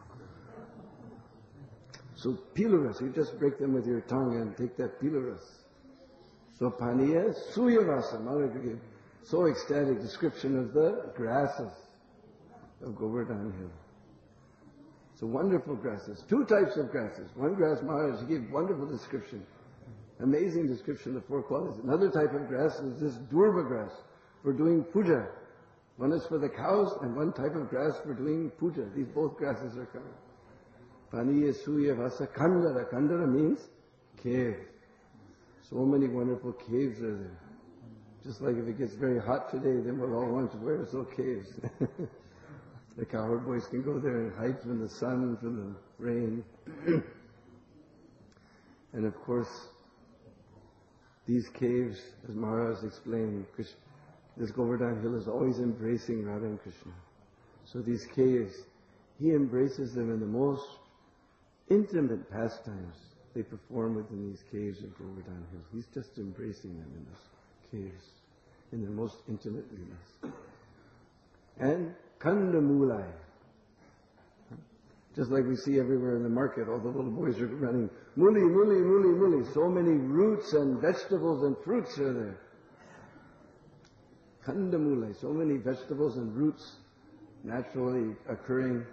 So piluras, you just break them with your tongue and take that piluras. So paniya, suyavasa, Maharaj gave so ecstatic description of the grasses of Govardhan Hill. So wonderful grasses. Two types of grasses. One grass, Maharaj gave wonderful description. Amazing description of four qualities. Another type of grass is this durva grass for doing puja. One is for the cows and one type of grass for doing puja. These both grasses are coming. Paniya suya vasa kandara. Kandara means cave. So many wonderful caves are there. Just like if it gets very hot today, then we'll all want to wear those little caves. The cowherd boys can go there and hide from the sun, from the rain. And of course, these caves, as Maharaj explained, Krishna, this Govardhan Hill is always embracing Radha and Krishna. So these caves, he embraces them in the most intimate pastimes. They perform within these caves of Govardhan Hill. He's just embracing them in those caves, in their most intimate leelas. And Kandamulai. Just like we see everywhere in the market, all the little boys are running, muli, muli, muli, muli. So many roots and vegetables and fruits are there. Kandamulai, so many vegetables and roots naturally occurring.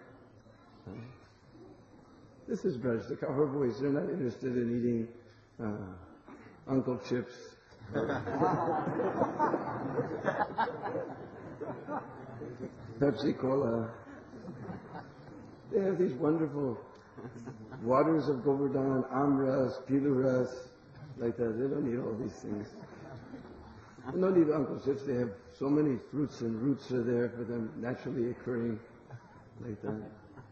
This is Braj, the cowherd boys. They're not interested in eating uh, Uncle Chips. Pepsi Cola. They have these wonderful waters of Govardhan, Amras, Piluras, like that. They don't need all these things. They don't need Uncle Chips. They have so many fruits and roots are there for them naturally occurring, like that.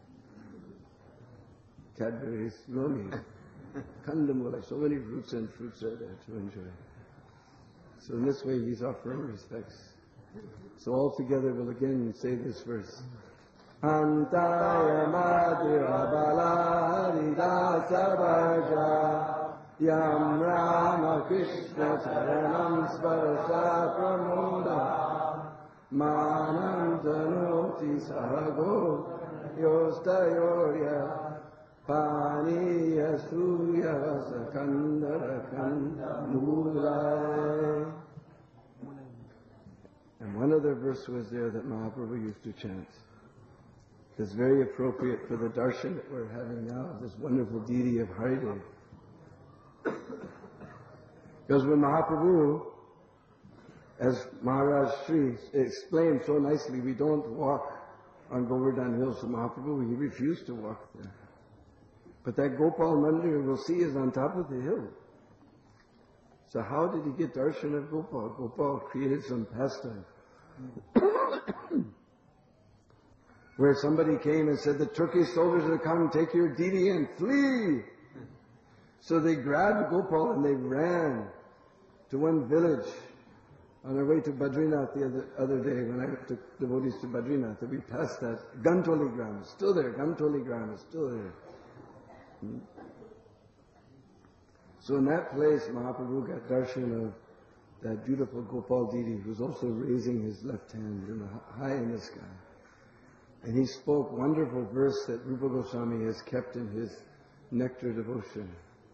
Cadbury's, no need. Kandamula, so many roots and fruits are there to enjoy. So in this way, he's offering respects. So all together we'll again say this verse. Antaya Madhura Bala Haridasa Bhaja Yam Rama Krishna Saranam Sparsa Pramoda Manam Tanoti Sahago Yostayorya Paniya Suya Vasakandara Kandamulai. And one other verse was there that Mahaprabhu used to chant. It's very appropriate for the darshan that we're having now, this wonderful deity of Haridev. Because when Mahaprabhu, as Maharaj Sri explained so nicely, we don't walk on Govardhan Hill, so Mahaprabhu, he refused to walk there. But that Gopal Mandir we'll see is on top of the hill. So how did he get darshan of Gopal? Gopal created some pastime. Where somebody came and said, the Turkish soldiers are coming, take your deity and flee. So they grabbed Gopal and they ran to one village on our way to Badrinath the other, other day when I took devotees to Badrinath. We passed that. Gantoli Gram is still there. Gantoli Gram is still there. Hmm? So in that place, Mahaprabhu got darshan of that beautiful Gopal deity who's also raising his left hand in the, high in the sky. And he spoke wonderful verse that Rupa Goswami has kept in his nectar devotion.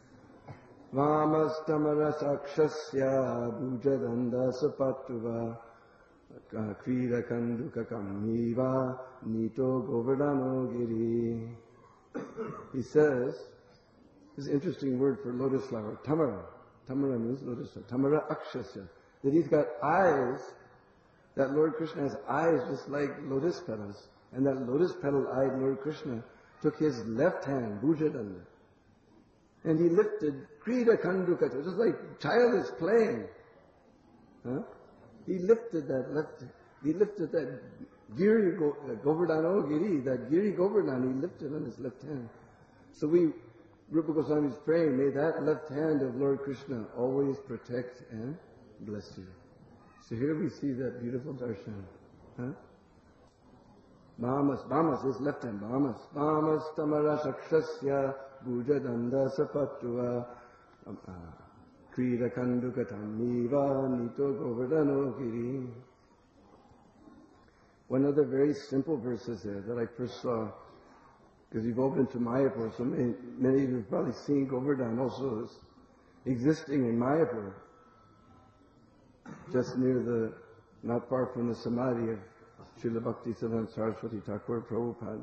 Vamastamara sakshasya bhujadanda sapatuva kvira kanduka kamiva nito govardhano giri. He says, this is an interesting word for lotus flower, tamara. Tamara means lotus flower. Tamara akshasya. That he's got eyes, that Lord Krishna has eyes just like lotus petals. And that lotus petal-eyed Lord Krishna took his left hand, bhujadanda, and he lifted krida kandukata, just like child is playing. Huh? He lifted that left, he lifted that giri govardhano giri, that giri govardhan, he lifted on his left hand. So we, Rupa Goswami is praying, may that left hand of Lord Krishna always protect and bless you. So here we see that beautiful darshan. Huh? Bhamas, Bhamas, his left hand, Bhamas. Bhamas tamara shakshasya bhujadanda sapattuva krida kandukatam niva nito govardhano giri. One other very simple verses there that I first saw, because you've all been to Mayapur, so many, many of you have probably seen Govardhan also is existing in Mayapur, just near the, not far from the Samadhi of Srila Bhaktisiddhanta Saraswati Thakur Prabhupada.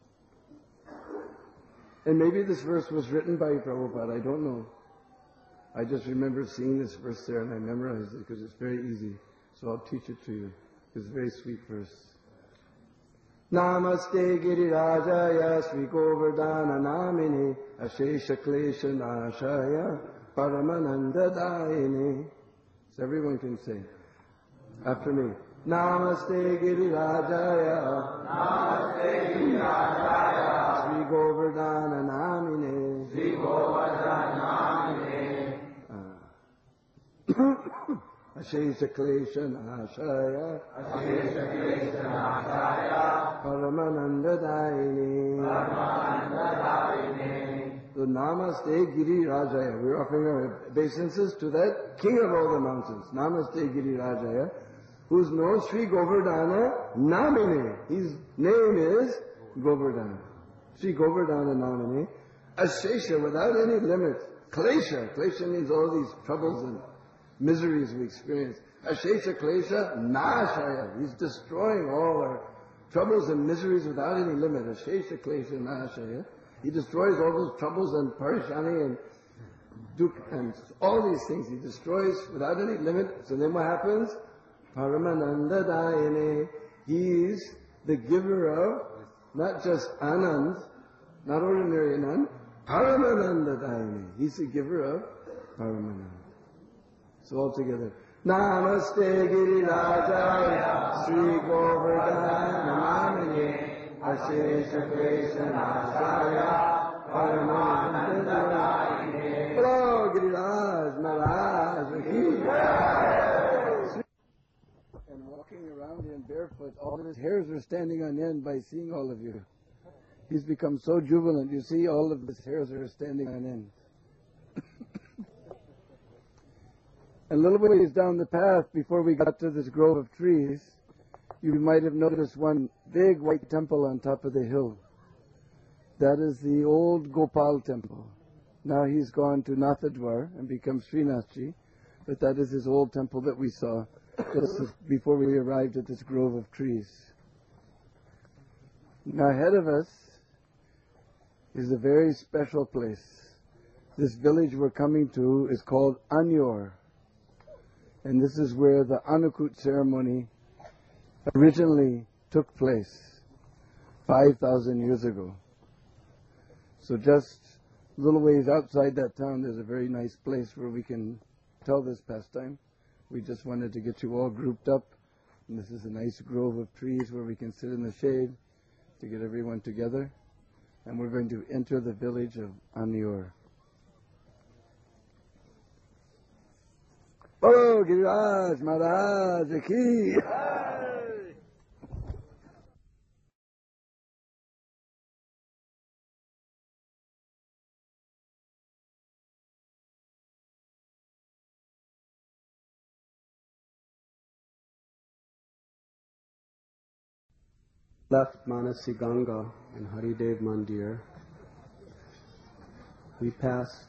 And maybe this verse was written by Prabhupada, I don't know. I just remember seeing this verse there and I memorized it because it's very easy. So I'll teach it to you. It's a very sweet verse. Namaste Girirajaya Sri Govardhana Namini Ashesha Klesha Nashaya Paramananda Daini. So everyone can say after me. Namaste Girirajaya Namaste Girirajaya Sri Govardhana Namine Sri Govardhana Namine Ashesha Klesha Nashaya Ashesha Klesha Nashaya Paramananda Daini Paramananda Daini. So Namaste Girirajaya. We're offering our obeisances to that king of all the mountains. Namaste Girirajaya, who's known Sri Govardhana Namine. His name is Govardhana. Sri Govardhana Namine. Ashesha, without any limit. Klesha. Klesha means all these troubles and miseries we experience. Ashesha Klesha Nashaya. He's destroying all our troubles and miseries without any limit. Ashesha Klesha Nashaya. He destroys all those troubles and parishani and dukh and all these things. He destroys without any limit. So then what happens? Paramananda Dayane. He is the giver of not just Anand, not ordinary Anand, Paramananda Dayane. He's the giver of Paramananda. So all together. Namaste Girirajaya Sri Govardhana Namine Ashesha Klesha Nashaya Paramananda Dayane. Hello Giriraj Maharaj. And walking around him barefoot, all of his hairs are standing on end by seeing all of you. He's become so jubilant. You see, all of his hairs are standing on end. And a little ways down the path, before we got to this grove of trees, you might have noticed one big white temple on top of the hill. That is the old Gopal temple. Now he's gone to Nathadwar and become Srinathji, but that is his old temple that we saw just as before we arrived at this grove of trees. Now ahead of us is a very special place. This village we're coming to is called Anyor. And this is where the Anukut ceremony originally took place five thousand years ago. So just A little ways outside that town, there's a very nice place where we can tell this pastime. We just wanted to get you all grouped up. And this is a nice grove of trees where we can sit in the shade to get everyone together. And we're going to enter the village of Aniur. Oh, Giriraj Maharaj ki! Left Manasi Ganga and Haridev Mandir. We passed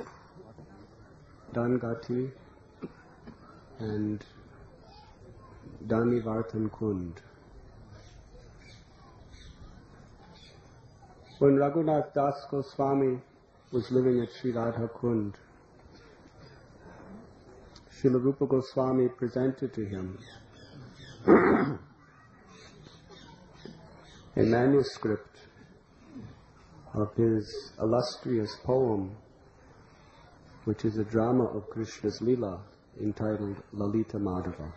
Dangati and Danivartan Kund. When Raghunath Das Goswami was living at Sri Radha Kund, Srila Rupa Goswami presented to him a manuscript of his illustrious poem, which is a drama of Krishna's Leela entitled Lalita Madhava.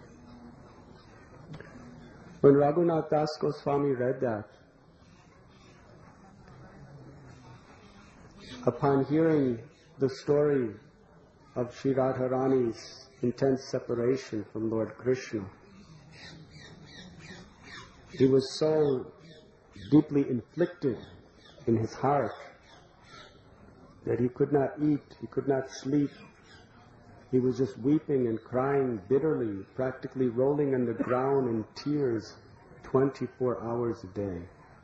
When Raghunath Das Goswami read that, upon hearing the story of Sri Radharani's intense separation from Lord Krishna, he was so deeply inflicted in his heart that he could not eat, he could not sleep. He was just weeping and crying bitterly, practically rolling on the ground in tears twenty-four hours a day.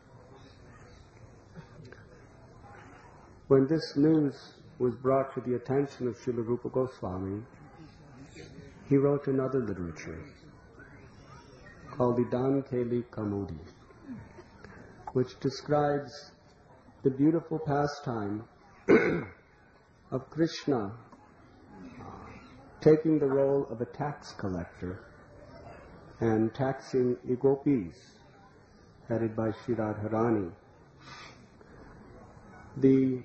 When this news was brought to the attention of Srila Rupa Goswami, he wrote another literature called the Dan Keli Kamudi, which describes the beautiful pastime of Krishna taking the role of a tax collector and taxing the gopis, headed by Sri Radharani. The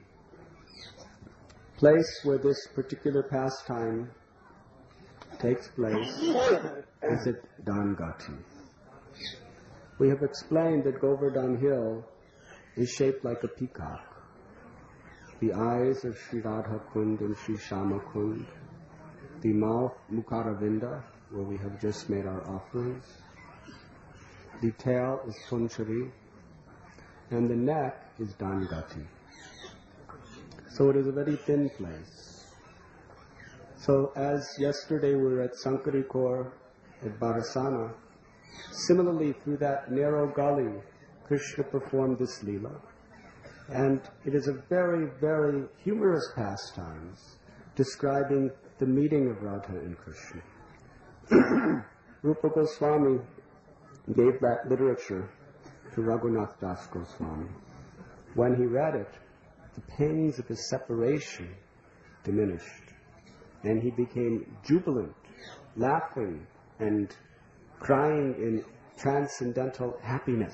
place where this particular pastime takes place is at Dangati. We have explained that Govardhan Hill is shaped like a peacock. The eyes of Sri Radha Kund and Sri Shama Kund, the mouth Mukharavinda, where we have just made our offerings, the tail is Punchari, and the neck is Dangati. So it is a very thin place. So as yesterday we were at Sankarikor at Barasana, similarly through that narrow gully, Krishna performed this Leela. And it is a very, very humorous pastime describing the meeting of Radha and Krishna. Rupa Goswami gave that literature to Raghunath Das Goswami. When he read it, the pangs of his separation diminished, and he became jubilant, laughing and crying in transcendental happiness.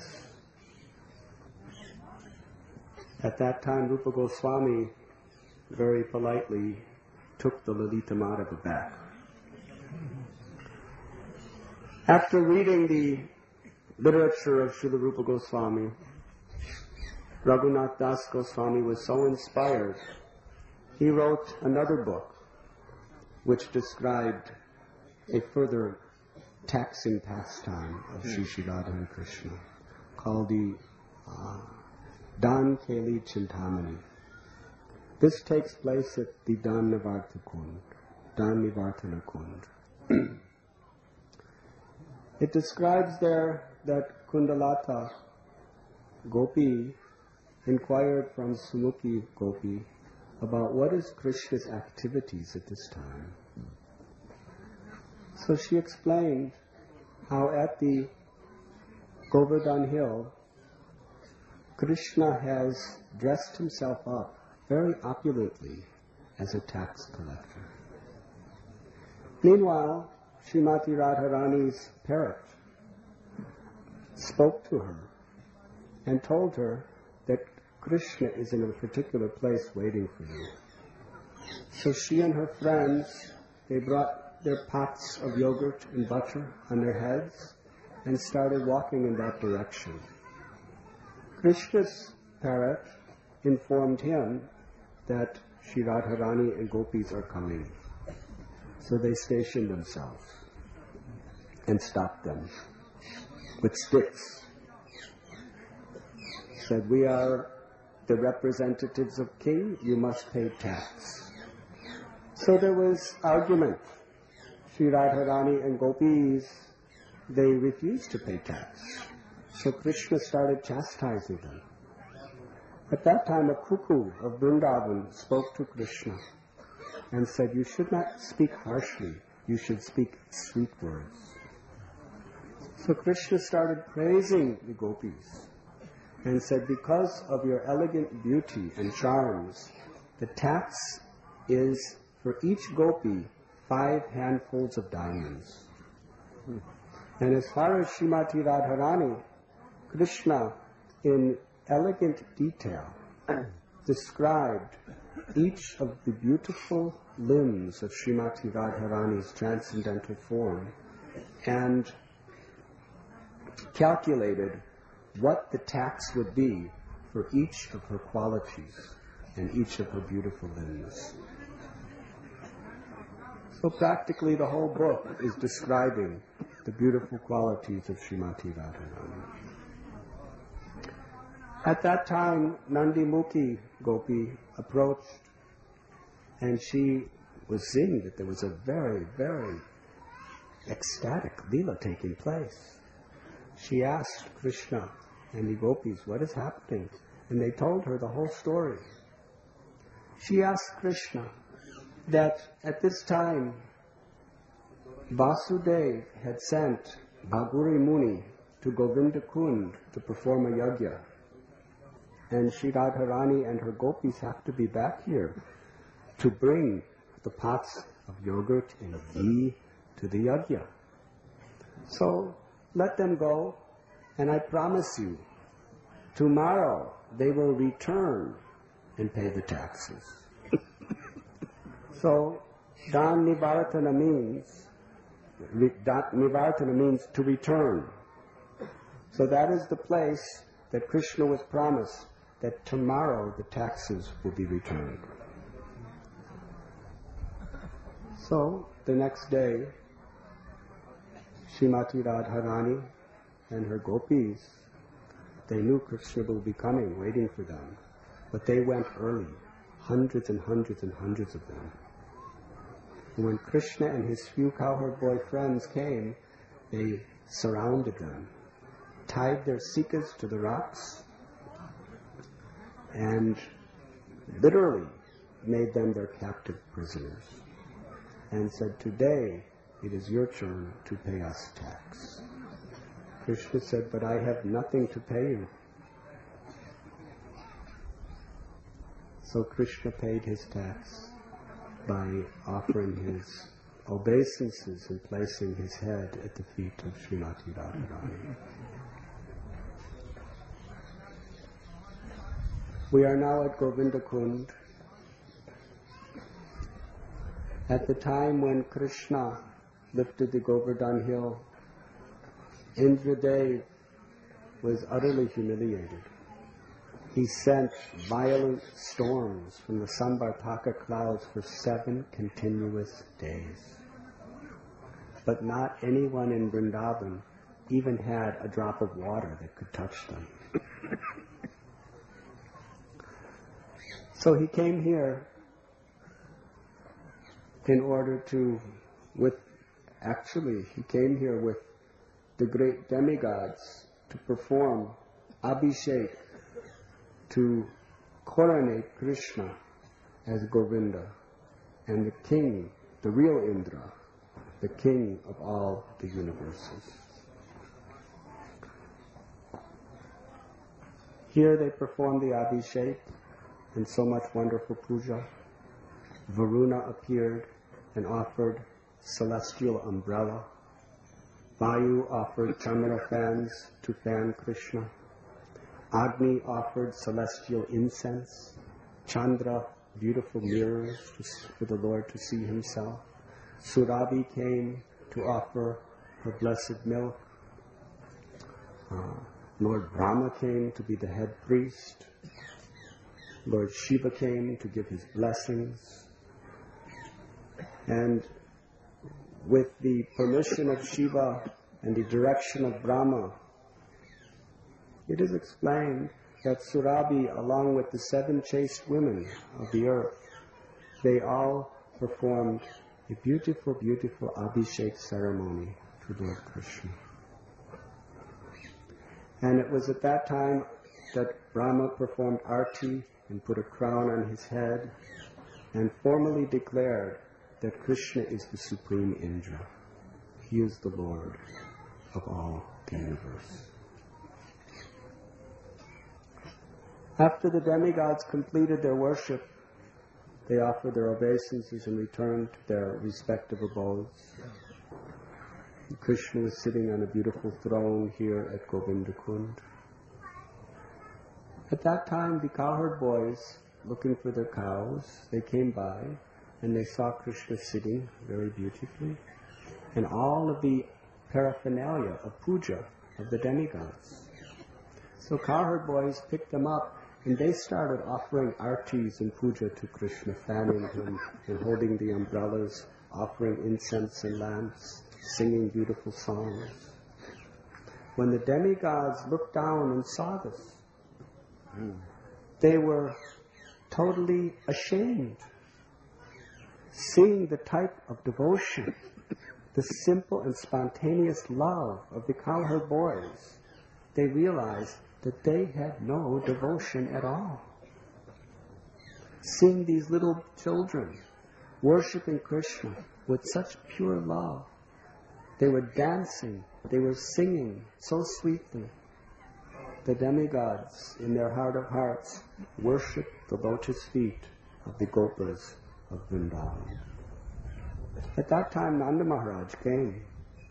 At that time, Rupa Goswami very politely took the Lalita Madhava back. After reading the literature of Srila Rupa Goswami, Raghunath Das Goswami was so inspired, he wrote another book which described a further taxing pastime of Sri Sri Radha and Krishna, called the uh, Dan Keli Chintamani. This takes place at the Dan Nivartana Kund, Dan Nivartana Kund. It describes there that Kundalata Gopi inquired from Sumukhi Gopi about what is Krishna's activities at this time. So she explained how at the Govardhan Hill, Krishna has dressed himself up very opulently as a tax collector. Meanwhile, Srimati Radharani's parrot spoke to her and told her that Krishna is in a particular place waiting for you. So she and her friends, they brought their pots of yogurt and butter on their heads and started walking in that direction. Krishna's parrot informed him that Shri Radharani and gopis are coming. So they stationed themselves and stopped them with sticks. Said, we are the representatives of king, you must pay tax. So there was argument. Shri Radharani and gopis, they refused to pay tax. So Krishna started chastising them. At that time, a cuckoo of Vrindavan spoke to Krishna and said, you should not speak harshly, you should speak sweet words. So Krishna started praising the gopis and said, because of your elegant beauty and charms, the tax is for each gopi five handfuls of diamonds. And as far as Srimati Radharani, Krishna, in elegant detail, described each of the beautiful limbs of Srimati Radharani's transcendental form and calculated what the tax would be for each of her qualities and each of her beautiful limbs. So practically the whole book is describing the beautiful qualities of Srimati Radharani. At that time, Nandi Mukhi Gopi approached and she was seeing that there was a very, very ecstatic Leela taking place. She asked Krishna and the gopis, what is happening? And they told her the whole story. She asked Krishna that at this time Vasudeva had sent Bhaguri Muni to Govinda Kund to perform a yajna. And Shri Radharani and her gopis have to be back here to bring the pots of yogurt and ghee to the yajna. So let them go, and I promise you, tomorrow they will return and pay the taxes. So Dan Nivartana means, Nivartana means to return. So that is the place that Krishna was promised that tomorrow the taxes will be returned. So the next day, Srimati Radharani and her gopis, they knew Krishna will be coming, waiting for them. But they went early, hundreds and hundreds and hundreds of them. And when Krishna and his few cowherd boy friends came, they surrounded them, tied their sikas to the rocks, and literally made them their captive prisoners, and said, today it is your turn to pay us tax. Krishna said, but I have nothing to pay you. So Krishna paid his tax by offering his obeisances and placing his head at the feet of Srimati Radharani. We are now at Govinda Kund. At the time when Krishna lifted the Govardhan hill, Indradev was utterly humiliated. He sent violent storms from the Sambartaka clouds for seven continuous days. But not anyone in Vrindavan even had a drop of water that could touch them. So he came here in order to, with, actually, he came here with the great demigods to perform Abhishek, to coronate Krishna as Govinda, and the king, the real Indra, the king of all the universes. Here they performed the Abhishek and so much wonderful puja. Varuna appeared and offered celestial umbrella. Vayu offered chandra fans to fan Krishna. Agni offered celestial incense. Chandra, beautiful mirrors to, for the Lord to see himself. Surabhi came to offer her blessed milk. Uh, Lord Brahma came to be the head priest. Lord Shiva came to give his blessings. And with the permission of Shiva and the direction of Brahma, it is explained that Surabhi, along with the seven chaste women of the earth, they all performed a beautiful, beautiful Abhishek ceremony to Lord Krishna. And it was at that time that Brahma performed arti and put a crown on his head and formally declared that Krishna is the supreme Indra. He is the Lord of all the universe. After the demigods completed their worship, they offered their obeisances and returned to their respective abodes. Krishna was sitting on a beautiful throne here at Govinda Kund. At that time, the cowherd boys, looking for their cows, they came by and they saw Krishna sitting very beautifully, and all of the paraphernalia of puja of the demigods. So cowherd boys picked them up and they started offering artis and puja to Krishna, fanning him and holding the umbrellas, offering incense and lamps, singing beautiful songs. When the demigods looked down and saw this, they were totally ashamed. Seeing the type of devotion, the simple and spontaneous love of the cowherd boys, they realized that they had no devotion at all. Seeing these little children worshiping Krishna with such pure love, they were dancing, they were singing so sweetly. The demigods, in their heart of hearts, worshipped the lotus feet of the Gopas of Vrindavan. At that time, Nanda Maharaj came,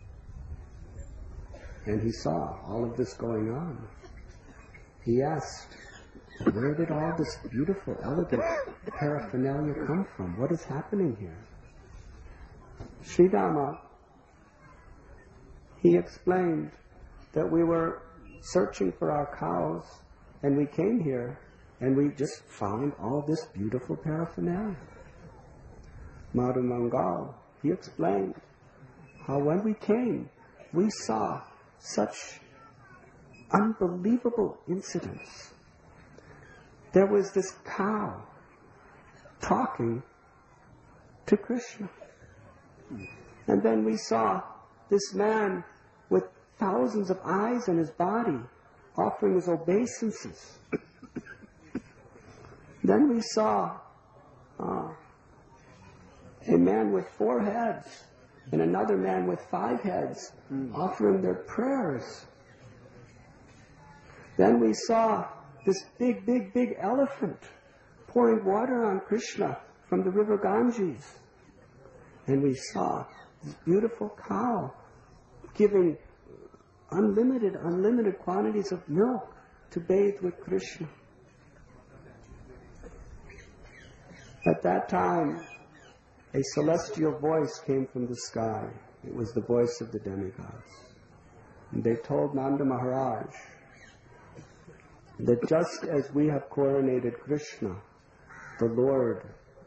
and he saw all of this going on. He asked, where did all this beautiful, elegant paraphernalia come from? What is happening here? Sridhama, he explained that we were searching for our cows, and we came here, and we just found all this beautiful paraphernalia. Madhu Mangal, he explained how when we came, we saw such unbelievable incidents. There was this cow talking to Krishna. And then we saw this man with thousands of eyes on his body offering his obeisances. Then we saw uh, a man with four heads and another man with five heads mm. offering their prayers. Then we saw this big, big, big elephant pouring water on Krishna from the river Ganges. And we saw this beautiful cow giving unlimited, unlimited quantities of milk to bathe with Krishna. At that time, a celestial voice came from the sky. It was the voice of the demigods. And they told Nanda Maharaj that just as we have coronated Krishna, the Lord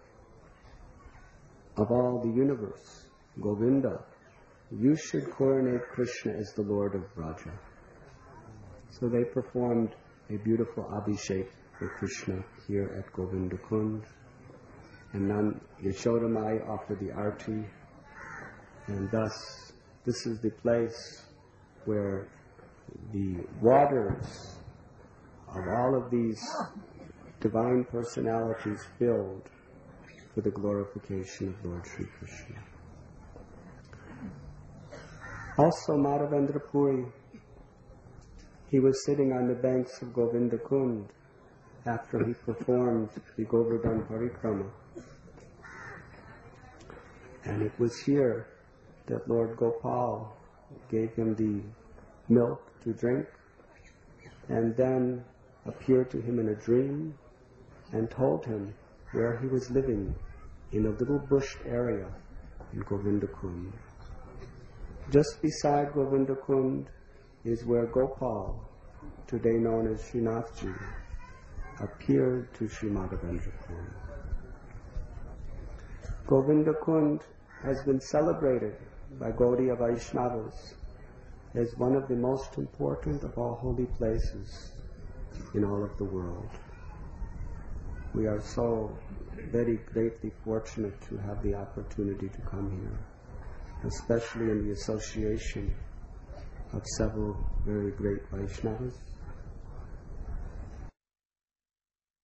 of all the universe, Govinda, you should coronate Krishna as the Lord of Vraja. So they performed a beautiful Abhishek for Krishna here at Govinda Kund. And then Yashoda Mai offered the arti. And thus, this is the place where the waters of all of these divine personalities filled for the glorification of Lord Sri Krishna. Also, Madhavendra Puri, he was sitting on the banks of Govinda Kund after he performed the Govardhan Parikrama. And it was here that Lord Gopal gave him the milk to drink, and then appeared to him in a dream and told him where he was living in a little bushed area in Govindakund. Just beside Govindakund is where Gopal, today known as Srinathji, appeared to Sri Madhavendra Puri. Govindakund has been celebrated by Gaudiya Vaishnavas as one of the most important of all holy places in all of the world. We are so very greatly fortunate to have the opportunity to come here, especially in the association of several very great Vaishnavas